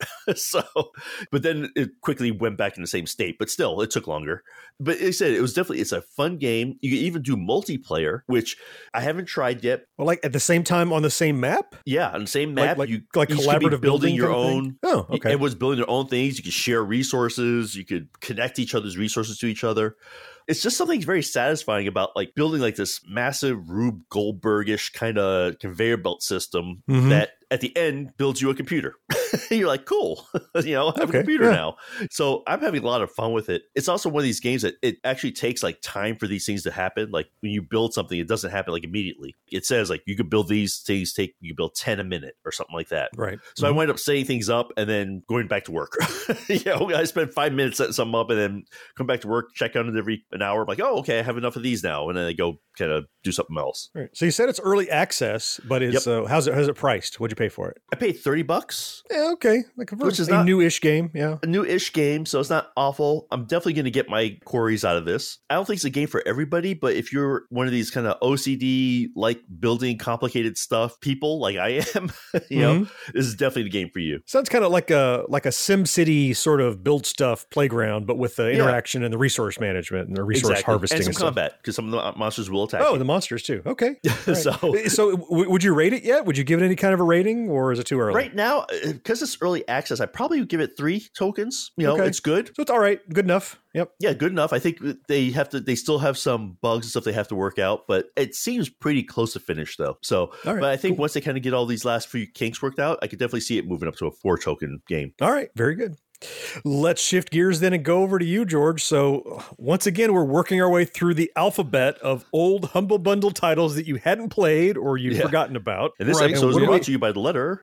But then it quickly went back in the same state, but still it took longer. But like I said, it's a fun game. You can even do multiplayer, which I haven't tried yet. Well, like at the same time on the same map? Yeah, on the same map. Like you collaborative building your own. Oh, okay. Everyone's building their own things. You could share resources. You could connect each other's resources to each other. It's just something very satisfying about like building like this massive Rube Goldberg-ish kind of conveyor belt system that at the end builds you a computer. You're like, cool, I have a computer now. So I'm having a lot of fun with it. It's also one of these games that it actually takes like time for these things to happen. Like when you build something, it doesn't happen like immediately. It says like you could build these things, you can build 10 a minute or something like that. Right. So I wind up setting things up and then going back to work. I spend 5 minutes setting something up and then come back to work, check on it every an hour. I'm like, oh, okay, I have enough of these now. And then I go kind of do something else. Right. So you said it's early access, but it's how's it priced? What'd you pay for it? I paid $30. Yeah, okay. Which is a new-ish game, a new-ish game, so it's not awful. I'm definitely going to get my quarries out of this. I don't think it's a game for everybody, but if you're one of these kind of OCD, like building complicated stuff people, like I am, this is definitely the game for you. Sounds kind of like a SimCity sort of build stuff playground, but with the interaction and the resource management and the resource harvesting and some stuff. Combat, because some of the monsters will attack. Oh, the monsters too. Okay. Right. So would you rate it yet? Would you give it any kind of a rating? rating, or is it too early? Right now, because it's early access, I probably would give it 3 tokens. You know, Okay. it's good. So it's all right. Good enough. Yep. Yeah, good enough. I think they still have some bugs and stuff they have to work out, but it seems pretty close to finish though. So, All right, but I think once they kind of get all these last few kinks worked out, I could definitely see it moving up to a 4 token game. All right. Very good. Let's shift gears then and go over to you, George. So once again, we're working our way through the alphabet of old Humble Bundle titles that you hadn't played or you'd forgotten about. And this Right. episode is And what brought do to you by the letter.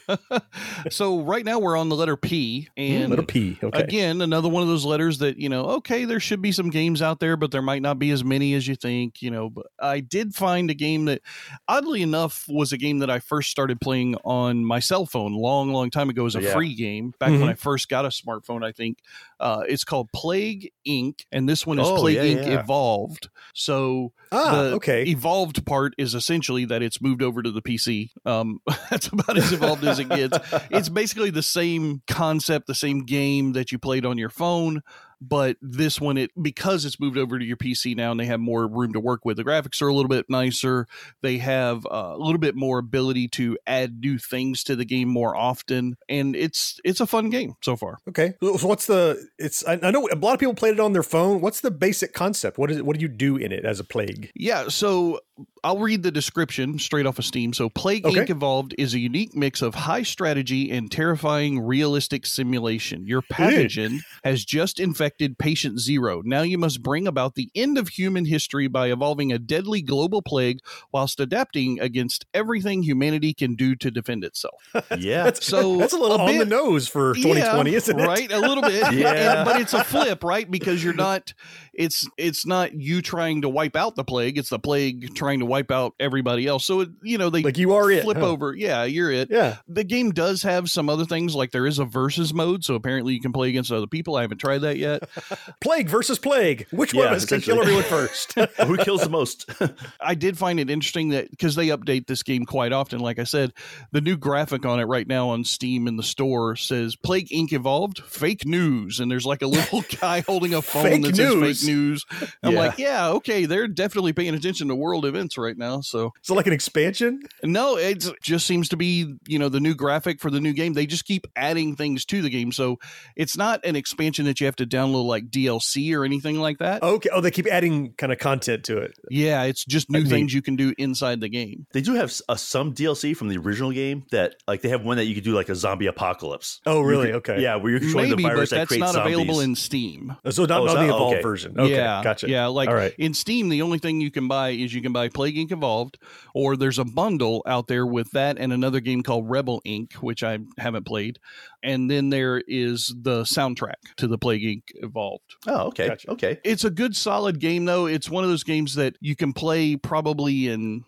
So right now we're on the letter P, and letter P. Okay. again, another one of those letters that, okay, there should be some games out there, but there might not be as many as you think, but I did find a game that, oddly enough, was a game that I first started playing on my cell phone long time ago as a free game back when I first got a smartphone, I think. It's called Plague Inc., and this one is Plague Inc. Evolved. So the evolved part is essentially that it's moved over to the PC. That's about as evolved as it gets. It's basically the same concept, the same game that you played on your phone, but this one, because it's moved over to your PC now and they have more room to work with, the graphics are a little bit nicer. They have a little bit more ability to add new things to the game more often, and it's a fun game so far. Okay. So I know a lot of people played it on their phone. What's the basic concept? What do you do in it as a plague? Yeah, so I'll read the description straight off of Steam. So Plague Inc. Evolved is a unique mix of high strategy and terrifying realistic simulation. Your pathogen has just infected Patient Zero. Now you must bring about the end of human history by evolving a deadly global plague whilst adapting against everything humanity can do to defend itself. Yeah. That's a little on the nose for 2020, isn't it? Right, a little bit. Yeah. But it's a flip, right? Because you're not, it's not you trying to wipe out the plague. It's the plague trying to wipe out everybody else. So, they like you are flip over. Yeah, you're it. Yeah. The game does have some other things, like there is a versus mode. So apparently you can play against other people. I haven't tried that yet. Plague versus plague. Which one of us can kill everyone first? Who kills the most? I did find it interesting that because they update this game quite often, like I said, the new graphic on it right now on Steam in the store says Plague Inc. Evolved, fake news. And there's like a little guy holding a phone that says fake news. I'm like, yeah, okay, they're definitely paying attention to world events right now. So like an expansion? No, it just seems to be, the new graphic for the new game. They just keep adding things to the game. So it's not an expansion that you have to download like DLC or anything like that. Okay. Oh, they keep adding kind of content to it. Yeah, it's just new things you can do inside the game. They do have some DLC from the original game that, like, they have one that you could do like a zombie apocalypse. Oh, really? Okay. Yeah, where you're controlling the virus that creates zombies. That's not available in Steam. So not the evolved version. Okay, gotcha. Yeah, like in Steam, the only thing you can buy is Plague Inc. Evolved, or there's a bundle out there with that and another game called Rebel Inc., which I haven't played. And then there is the soundtrack to the Plague Inc. Evolved. Oh, okay. Gotcha. Okay. It's a good, solid game, though. It's one of those games that you can play probably in,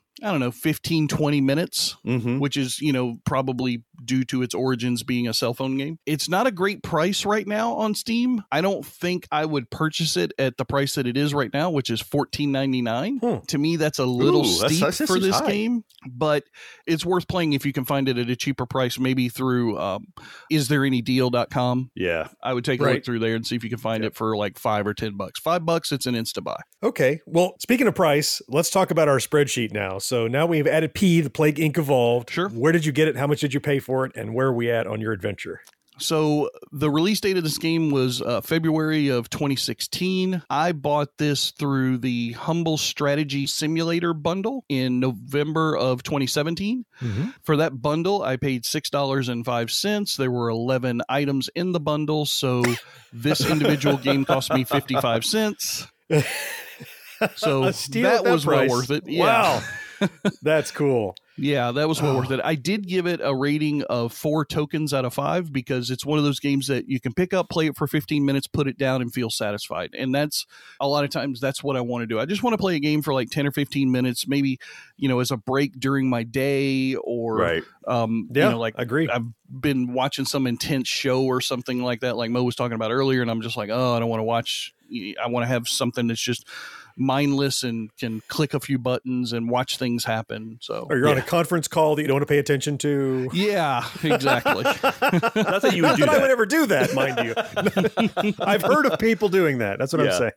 15, 20 minutes, which is, probably due to its origins being a cell phone game. It's not a great price right now on Steam. I don't think I would purchase it at the price that it is right now, which is $14.99. To me, that's a little steep for this game, but it's worth playing if you can find it at a cheaper price, maybe through isthereanydeal.com. Yeah. I would take a look through there and see if you can find it for like $5 or $10. $5, it's an insta buy. Okay. Well, speaking of price, let's talk about our spreadsheet now. So now we've added P, the Plague Inc. Evolved. Sure. Where did you get it? How much did you pay for it? And where are we at on your adventure? So the release date of this game was February of 2016. I bought this through the Humble Strategy Simulator bundle in November of 2017. For that bundle, I paid $6.05. There were 11 items in the bundle, so this individual game cost me 55 cents. So that was well worth it. Yeah. Wow. That's cool. Yeah, that was well worth it. I did give it a rating of 4 tokens out of 5 because it's one of those games that you can pick up, play it for 15 minutes, put it down, and feel satisfied. And that's a lot of times that's what I want to do. I just want to play a game for like 10 or 15 minutes, maybe, as a break during my day or, agree. I've been watching some intense show or something like that, like Mo was talking about earlier, and I'm just like, oh, I don't want to watch. I want to have something that's just mindless and can click a few buttons and watch things happen. So, or you're on a conference call that you don't want to pay attention to. Yeah, exactly. Not that you would do that. I would ever do that, mind you. I've heard of people doing that. That's what I'm saying.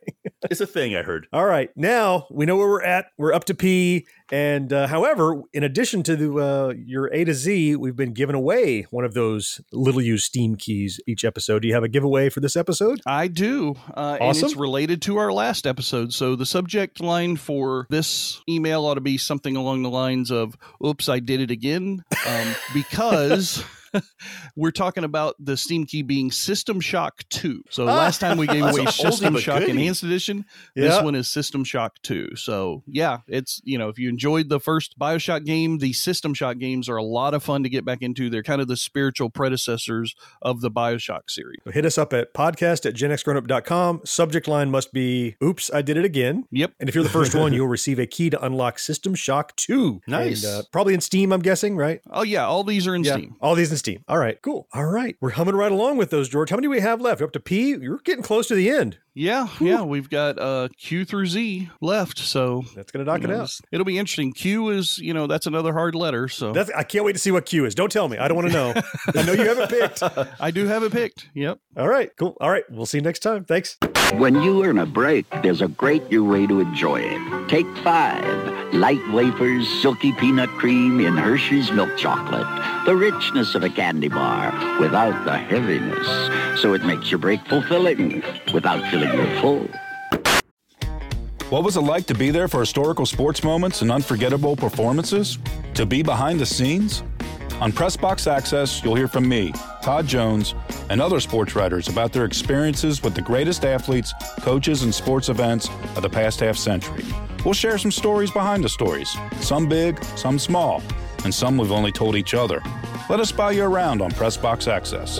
It's a thing, I heard. All right. Now we know where we're at. We're up to P. And however, in addition to your A to Z, we've been giving away one of those little used Steam keys each episode. Do you have a giveaway for this episode? I do. Awesome. And it's related to our last episode. So the subject line for this email ought to be something along the lines of, oops, I did it again. Because... we're talking about the Steam key being System Shock 2. So last time we gave away System Shock Enhanced Edition. This one is System Shock 2. So yeah, it's, if you enjoyed the first BioShock game, the System Shock games are a lot of fun to get back into. They're kind of the spiritual predecessors of the BioShock series. So hit us up at podcast@genxgrownup.com. Subject line must be, oops, I did it again. Yep. And if you're the first one, you'll receive a key to unlock System Shock 2. Nice. And, probably in Steam, I'm guessing, right? Oh yeah, all these are in Steam. All these in Steam. All right, cool. All right. We're humming right along with those, George. How many do we have left? We're up to P. You're getting close to the end. Yeah, we've got Q through Z left, so that's going to knock it out. It'll be interesting. Q is, that's another hard letter, so I can't wait to see what Q is. Don't tell me. I don't want to know. I know you have it picked. I do have it picked. Yep. All right, cool. All right, we'll see you next time. Thanks. When you earn a break, there's a great new way to enjoy it. Take 5 light wafers, silky peanut cream in Hershey's milk chocolate. The richness of a candy bar without the heaviness. So it makes your break fulfilling without feeling you full. What was it like to be there for historical sports moments and unforgettable performances? To be behind the scenes? On Pressbox Access, you'll hear from me, Todd Jones, and other sports writers about their experiences with the greatest athletes, coaches, and sports events of the past half century. We'll share some stories behind the stories, some big, some small, and some we've only told each other. Let us buy you around on Pressbox Access.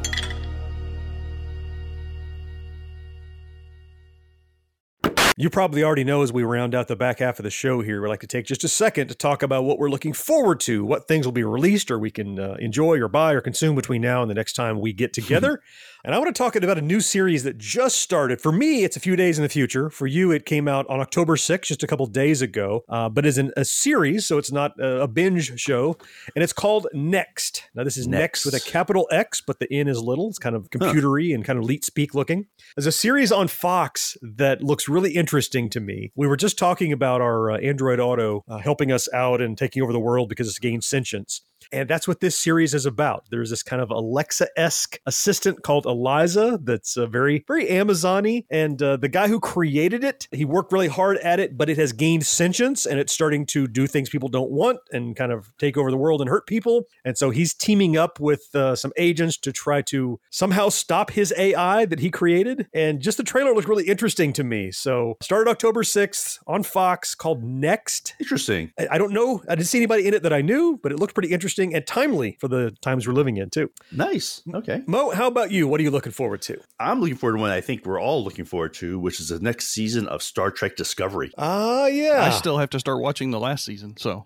You probably already know as we round out the back half of the show here, we'd like to take just a second to talk about what we're looking forward to, what things will be released or we can enjoy or buy or consume between now and the next time we get together. And I want to talk about a new series that just started. For me, it's a few days in the future. For you, it came out on October 6th, just a couple days ago, but is a series, so it's not a binge show, and it's called Next. Now, this is Next with a capital X, but the N is little. It's kind of computery and kind of leet speak looking. There's a series on Fox that looks really interesting to me. We were just talking about our Android Auto helping us out and taking over the world because it's gained sentience. And that's what this series is about. There's this kind of Alexa-esque assistant called Eliza that's very, very Amazon-y. And the guy who created it, he worked really hard at it, but it has gained sentience and it's starting to do things people don't want and kind of take over the world and hurt people. And so he's teaming up with some agents to try to somehow stop his AI that he created. And just the trailer looked really interesting to me. So started October 6th on Fox, called Next. Interesting. I don't know. I didn't see anybody in it that I knew, but it looked pretty interesting and timely for the times we're living in, too. Nice. Okay. Mo, how about you? What are you looking forward to? I'm looking forward to one I think we're all looking forward to, which is the next season of Star Trek Discovery. Yeah. I still have to start watching the last season, so...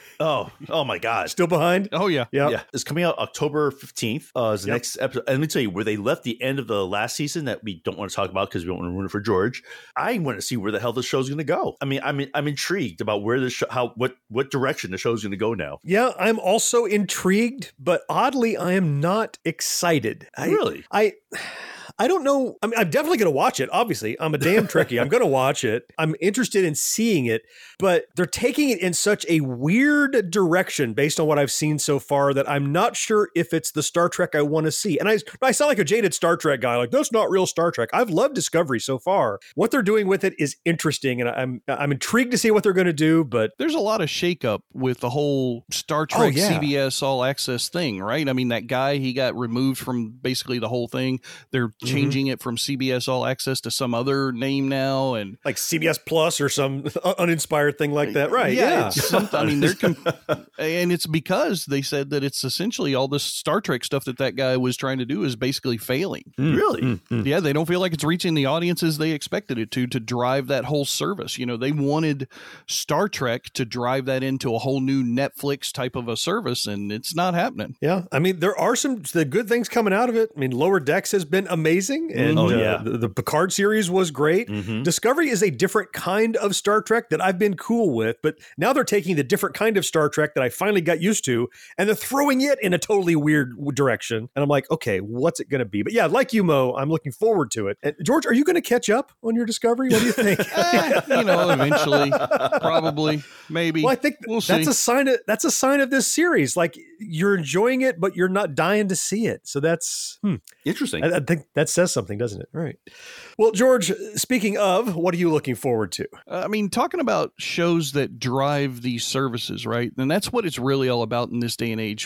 Oh my God. Still behind? Oh, yeah. Yeah. It's coming out October 15th. Is the next episode. And let me tell you, where they left the end of the last season that we don't want to talk about because we don't want to ruin it for George. I want to see where the hell the show's going to go. I mean, I'm intrigued about where the show, what direction the show's going to go now. Yeah, I'm also intrigued, but oddly, I am not excited. Really? I don't know. I mean, I'm definitely going to watch it. Obviously, I'm a damn Trekkie. I'm going to watch it. I'm interested in seeing it, but they're taking it in such a weird direction based on what I've seen so far that I'm not sure if it's the Star Trek I want to see. And I sound like a jaded Star Trek guy. Like, that's not real Star Trek. I've loved Discovery so far. What they're doing with it is interesting, and I'm intrigued to see what they're going to do. But there's a lot of shakeup with the whole Star Trek CBS All Access thing, right? I mean, that guy, he got removed from basically the whole thing. They're changing it from CBS All Access to some other name now, and like CBS Plus or some uninspired thing like that, right? Yeah. It's something, I mean, and it's because they said that it's essentially all this Star Trek stuff that guy was trying to do is basically failing. Really? Yeah, they don't feel like it's reaching the audiences they expected it to drive that whole service. You know, they wanted Star Trek to drive that into a whole new Netflix type of a service, and it's not happening. Yeah, I mean, there are the good things coming out of it. I mean, Lower Decks has been amazing. amazing. And the Picard series was great. Discovery is a different kind of Star Trek that I've been cool with, but now they're taking the different kind of Star Trek that I finally got used to, and they're throwing it in a totally weird direction. And I'm like, okay, what's it going to be? But yeah, like you, Mo, I'm looking forward to it. And George, are you going to catch up on your Discovery? What do you think? Eventually, probably, maybe. Well, I think that's a sign of this series. Like, you're enjoying it, but you're not dying to see it. So that's interesting. I think that says something, doesn't it? All right. Well, George, speaking of, what are you looking forward to? Talking about shows that drive these services, right? And that's what it's really all about in this day and age.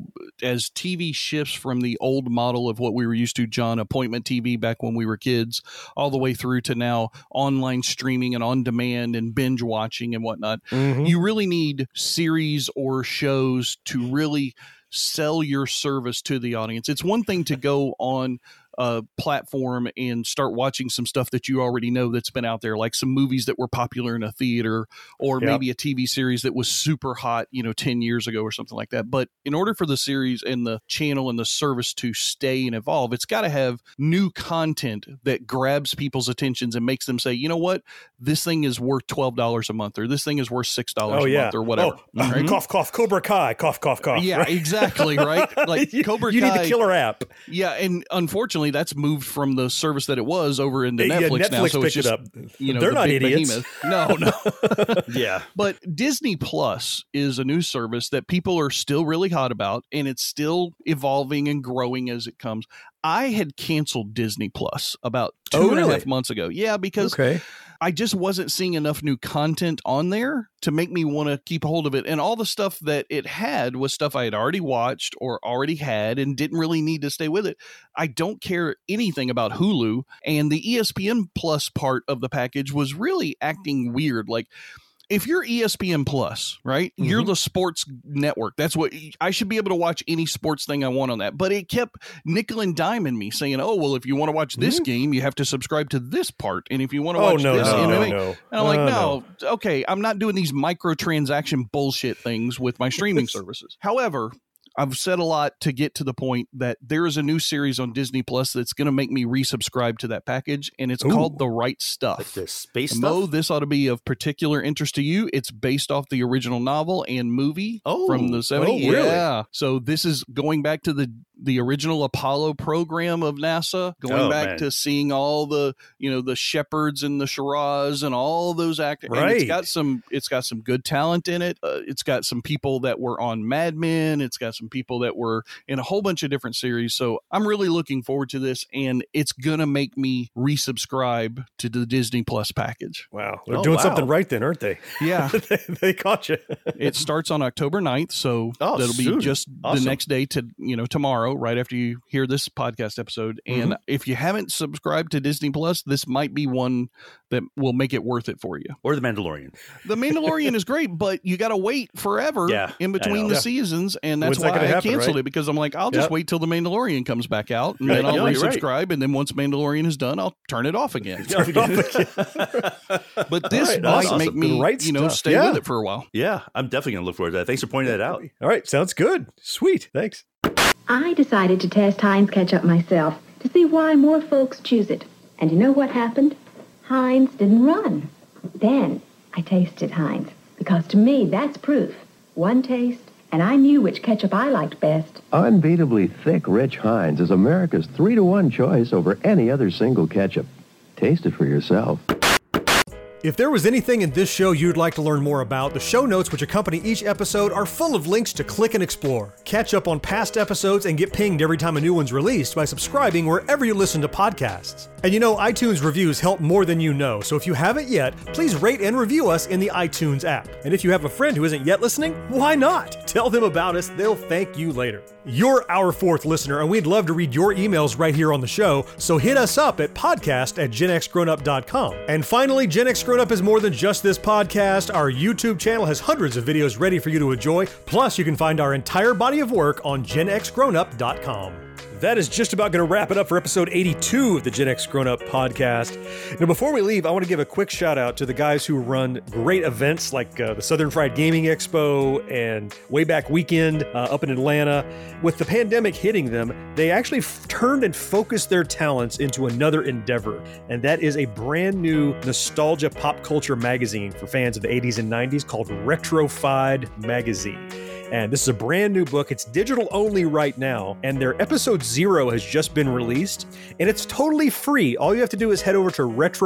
As TV shifts from the old model of what we were used to, John, appointment TV back when we were kids, all the way through to now online streaming and on demand and binge watching and whatnot. You really need series or shows to really sell your service to the audience. It's one thing to go on a platform and start watching some stuff that you already know that's been out there, like some movies that were popular in a theater, or maybe a TV series that was super hot, 10 years ago or something like that. But in order for the series and the channel and the service to stay and evolve, it's got to have new content that grabs people's attentions and makes them say, you know what, this thing is worth $12 a month, or this thing is worth $6 a month, or whatever. Right? Cough, cough, Cobra Kai, cough, cough, cough. Yeah, right? Exactly, right? Like Cobra Kai. You need the killer app. Yeah, and unfortunately, that's moved from the service that it was over into Netflix now. So it's just, it up. They're not idiots. No. Yeah. But Disney Plus is a new service that people are still really hot about, and it's still evolving and growing as it comes. I had canceled Disney Plus about 2.5 months ago. Yeah, because I just wasn't seeing enough new content on there to make me want to keep a hold of it. And all the stuff that it had was stuff I had already watched or already had and didn't really need to stay with it. I don't care anything about Hulu. And the ESPN Plus part of the package was really acting weird. Like, if you're ESPN Plus, right, you're the sports network. That's what I should be able to watch any sports thing I want on that. But it kept nickel and diming me, saying, "Oh, well, if you want to watch this game, you have to subscribe to this part, and if you want to watch this, and I'm like, no, okay, I'm not doing these microtransaction bullshit things with my streaming services." However, I've said a lot to get to the point that there is a new series on Disney Plus that's going to make me resubscribe to that package, and it's called The Right Stuff. Like the space Mo, stuff? this ought to be of particular interest to you. It's based off the original novel and movie from the 70s. Oh, really? Yeah. So this is going back to the original Apollo program of NASA, going back to seeing all the, the Shepherds and the Shiraz and all those actors. Right. And it's got some good talent in it. It's got some people that were on Mad Men. It's got some people that were in a whole bunch of different series. So I'm really looking forward to this, and it's going to make me resubscribe to the Disney Plus package. Wow. They're doing something right then, aren't they? Yeah. they caught you. It starts on October 9th. So that'll be just the next day to, tomorrow, right after you hear this podcast episode. And if you haven't subscribed to Disney Plus, this might be one that will make it worth it for you. Or The Mandalorian. The Mandalorian is great, but you got to wait forever in between the seasons. And that's why I canceled it, because I'm like, I'll just wait till The Mandalorian comes back out, and then I'll resubscribe. And then once Mandalorian is done, I'll turn it off again. But this might make me, stay with it for a while. Yeah, I'm definitely going to look forward to that. Thanks for pointing that out. All right, sounds good. Sweet, thanks. I decided to test Heinz ketchup myself to see why more folks choose it. And you know what happened? Heinz didn't run. Then I tasted Heinz, because to me that's proof. One taste, and I knew which ketchup I liked best. Unbeatably thick, rich Heinz is America's 3-to-1 choice over any other single ketchup. Taste it for yourself. If there was anything in this show you'd like to learn more about, the show notes which accompany each episode are full of links to click and explore. Catch up on past episodes and get pinged every time a new one's released by subscribing wherever you listen to podcasts. And iTunes reviews help more than you know, so if you haven't yet, please rate and review us in the iTunes app. And if you have a friend who isn't yet listening, why not? Tell them about us, they'll thank you later. You're our fourth listener, and we'd love to read your emails right here on the show, so hit us up at podcast@genxgrownup.com. And finally, Gen X Grown Up is more than just this podcast. Our YouTube channel has hundreds of videos ready for you to enjoy, plus you can find our entire body of work on genxgrownup.com. that is just about going to wrap it up for episode 82 of the Gen X Grown Up podcast. Now, before we leave, I want to give a quick shout out to the guys who run great events like the Southern Fried Gaming Expo and Wayback Weekend up in Atlanta. With the pandemic hitting them, they actually turned and focused their talents into another endeavor, and that is a brand new nostalgia pop culture magazine for fans of the 80s and 90s called Retrofied Magazine. And this is a brand new book. It's digital only right now. And their episode 0 has just been released. And it's totally free. All you have to do is head over to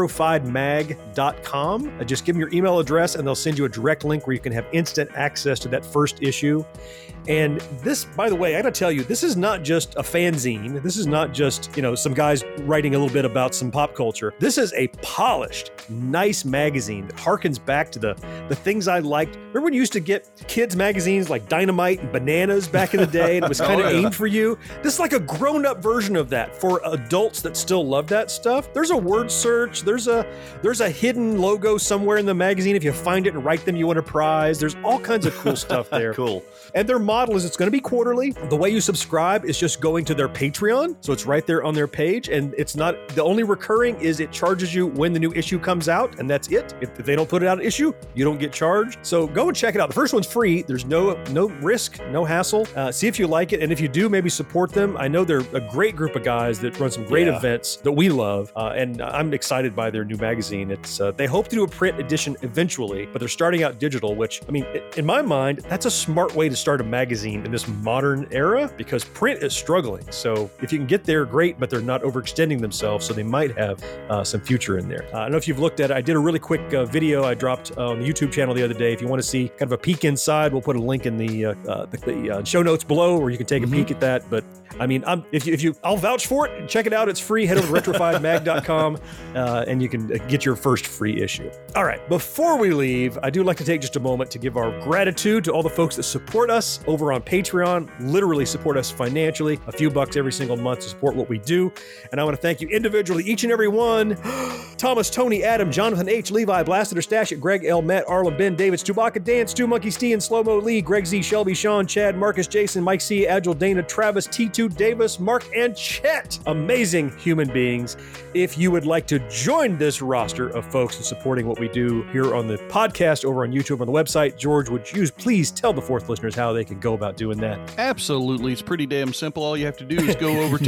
retrofiedmag.com. Just give them your email address and they'll send you a direct link where you can have instant access to that first issue. And this, by the way, I gotta tell you, this is not just a fanzine. This is not just, some guys writing a little bit about some pop culture. This is a polished, nice magazine that harkens back to the things I liked. Remember when you used to get kids' magazines like Dynamite and Bananas back in the day, and it was kind of aimed for you? This is like a grown-up version of that for adults that still love that stuff. There's a word search. There's a hidden logo somewhere in the magazine. If you find it and write them, you win a prize. There's all kinds of cool stuff there. Cool. And their model is it's going to be quarterly. The way you subscribe is just going to their Patreon. So it's right there on their page. And it's not, the only recurring is it charges you when the new issue comes out. And that's it. If they don't put it out issue, you don't get charged. So go and check it out. The first one's free. There's no risk, no hassle. See if you like it. And if you do, maybe support them. I know they're a great group of guys that run some great events that we love. And I'm excited by their new magazine. It's they hope to do a print edition eventually, but they're starting out digital, which, I mean, in my mind, that's a smart way to start a magazine in this modern era because print is struggling. So if you can get there, great, but they're not overextending themselves, so they might have some future in there. I don't know if you've looked at it. I did a really quick video I dropped on the YouTube channel the other day. If you want to see kind of a peek inside, we'll put a link in the show notes below where you can take a peek at that. But I mean, I'll vouch for it. Check it out. It's free. Head over to retrofiedmag.com and you can get your first free issue. All right. Before we leave, I do like to take just a moment to give our gratitude to all the folks that support us over on Patreon, literally support us financially, a few bucks every single month to support what we do. And I want to thank you individually, each and every one. Thomas, Tony, Adam, Jonathan H, Levi, Blaster, Stash it, Greg L, Matt, Arlen, Ben, David, Chewbacca, Dan, Stu, Monkey, Steven, Slow-Mo, Lee, Greg Z, Shelby, Sean, Chad, Marcus, Jason, Mike C, Agile, Dana, Travis, T2, Davis, Mark, and Chet. Amazing human beings. If you would like to join this roster of folks in supporting what we do here on the podcast, over on YouTube, on the website, George, would you please tell the fourth listeners how they can go about doing that? Absolutely. It's pretty damn simple. All you have to do is go over to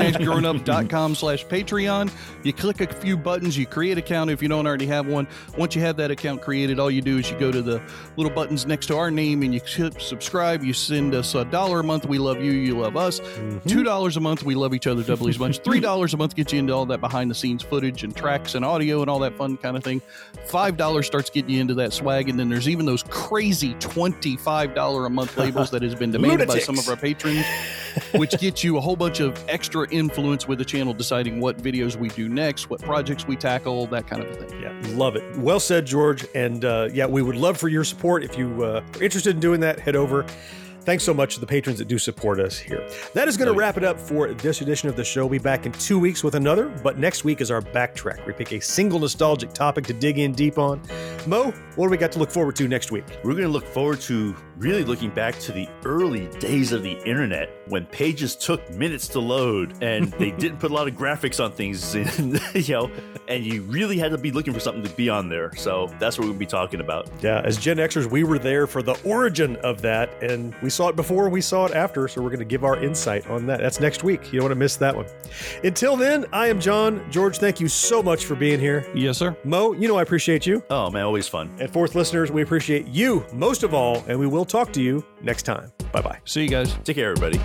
genxgrownup.com/Patreon. You click a few buttons, you create an account if you don't already have one. Once you have that account created, all you do is you go to the little buttons next to our name and you click subscribe. You send us $1 a month. We love you. You love us. $2 a month. We love each other doubly as much. $3 a month gets you into all that behind the scenes footage and tracks and audio and all that fun kind of thing. $5 starts getting you into that swag. And then there's even those crazy $25 a month labels that has been demanded by some of our patrons, which gets you a whole bunch of extra influence with the channel, deciding what videos we do next, what projects we tackle, that kind of a thing. Yeah, love it. Well said, George. And we would love for your support. If you are interested in doing that, head over. Thanks so much to the patrons that do support us here. That is going to wrap it up for this edition of the show. We'll be back in 2 weeks with another, but next week is our backtrack. We pick a single nostalgic topic to dig in deep on. Mo, what do we got to look forward to next week? We're going to look forward to really looking back to the early days of the internet when pages took minutes to load and they didn't put a lot of graphics on things, and you really had to be looking for something to be on there. So that's what we'll be talking about. Yeah, as Gen Xers, we were there for the origin of that, and we saw it before, we saw it after, so we're going to give our insight on that. That's next week. You don't want to miss that one. Until then, I am John. George, thank you so much for being here. Yes, sir. Mo, I appreciate you. Oh, man, always fun. And fourth listeners, we appreciate you most of all, and we will talk to you next time. Bye-bye. See you guys. Take care, everybody.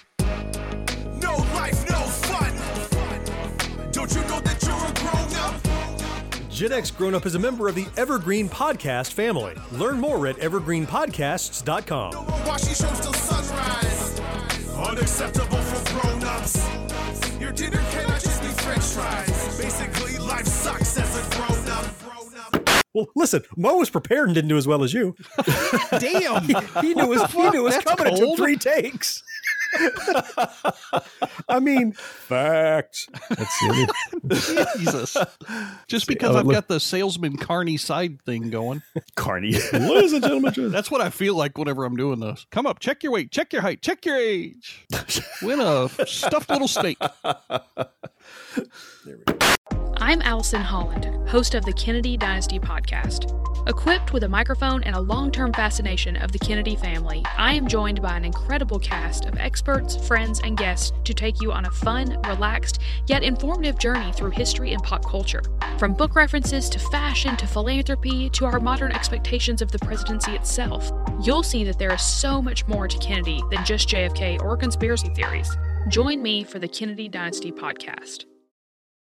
No life, no fun. Don't you know that you're a grown-up? Gen X Grown Up is a member of the Evergreen Podcast family. Learn more at evergreenpodcasts.com. Why she shows till sunrise. Unacceptable for grown-ups. Your dinner cannot just be French fries. Basically, life sucks as a grown-up. Well, listen, Mo was prepared and didn't do as well as you. Damn. He knew it was coming. It took 3 takes. I mean, facts. That's it. Jesus. Just because I've got the salesman Carney side thing going. Carney. Ladies and gentlemen. That's what I feel like whenever I'm doing this. Come up, check your weight, check your height, check your age. Win a stuffed little snake. I'm Allison Holland, host of the Kennedy Dynasty podcast. Equipped with a microphone and a long-term fascination of the Kennedy family, I am joined by an incredible cast of experts, friends, and guests to take you on a fun, relaxed, yet informative journey through history and pop culture. From book references to fashion to philanthropy to our modern expectations of the presidency itself, you'll see that there is so much more to Kennedy than just JFK or conspiracy theories. Join me for the Kennedy Dynasty podcast.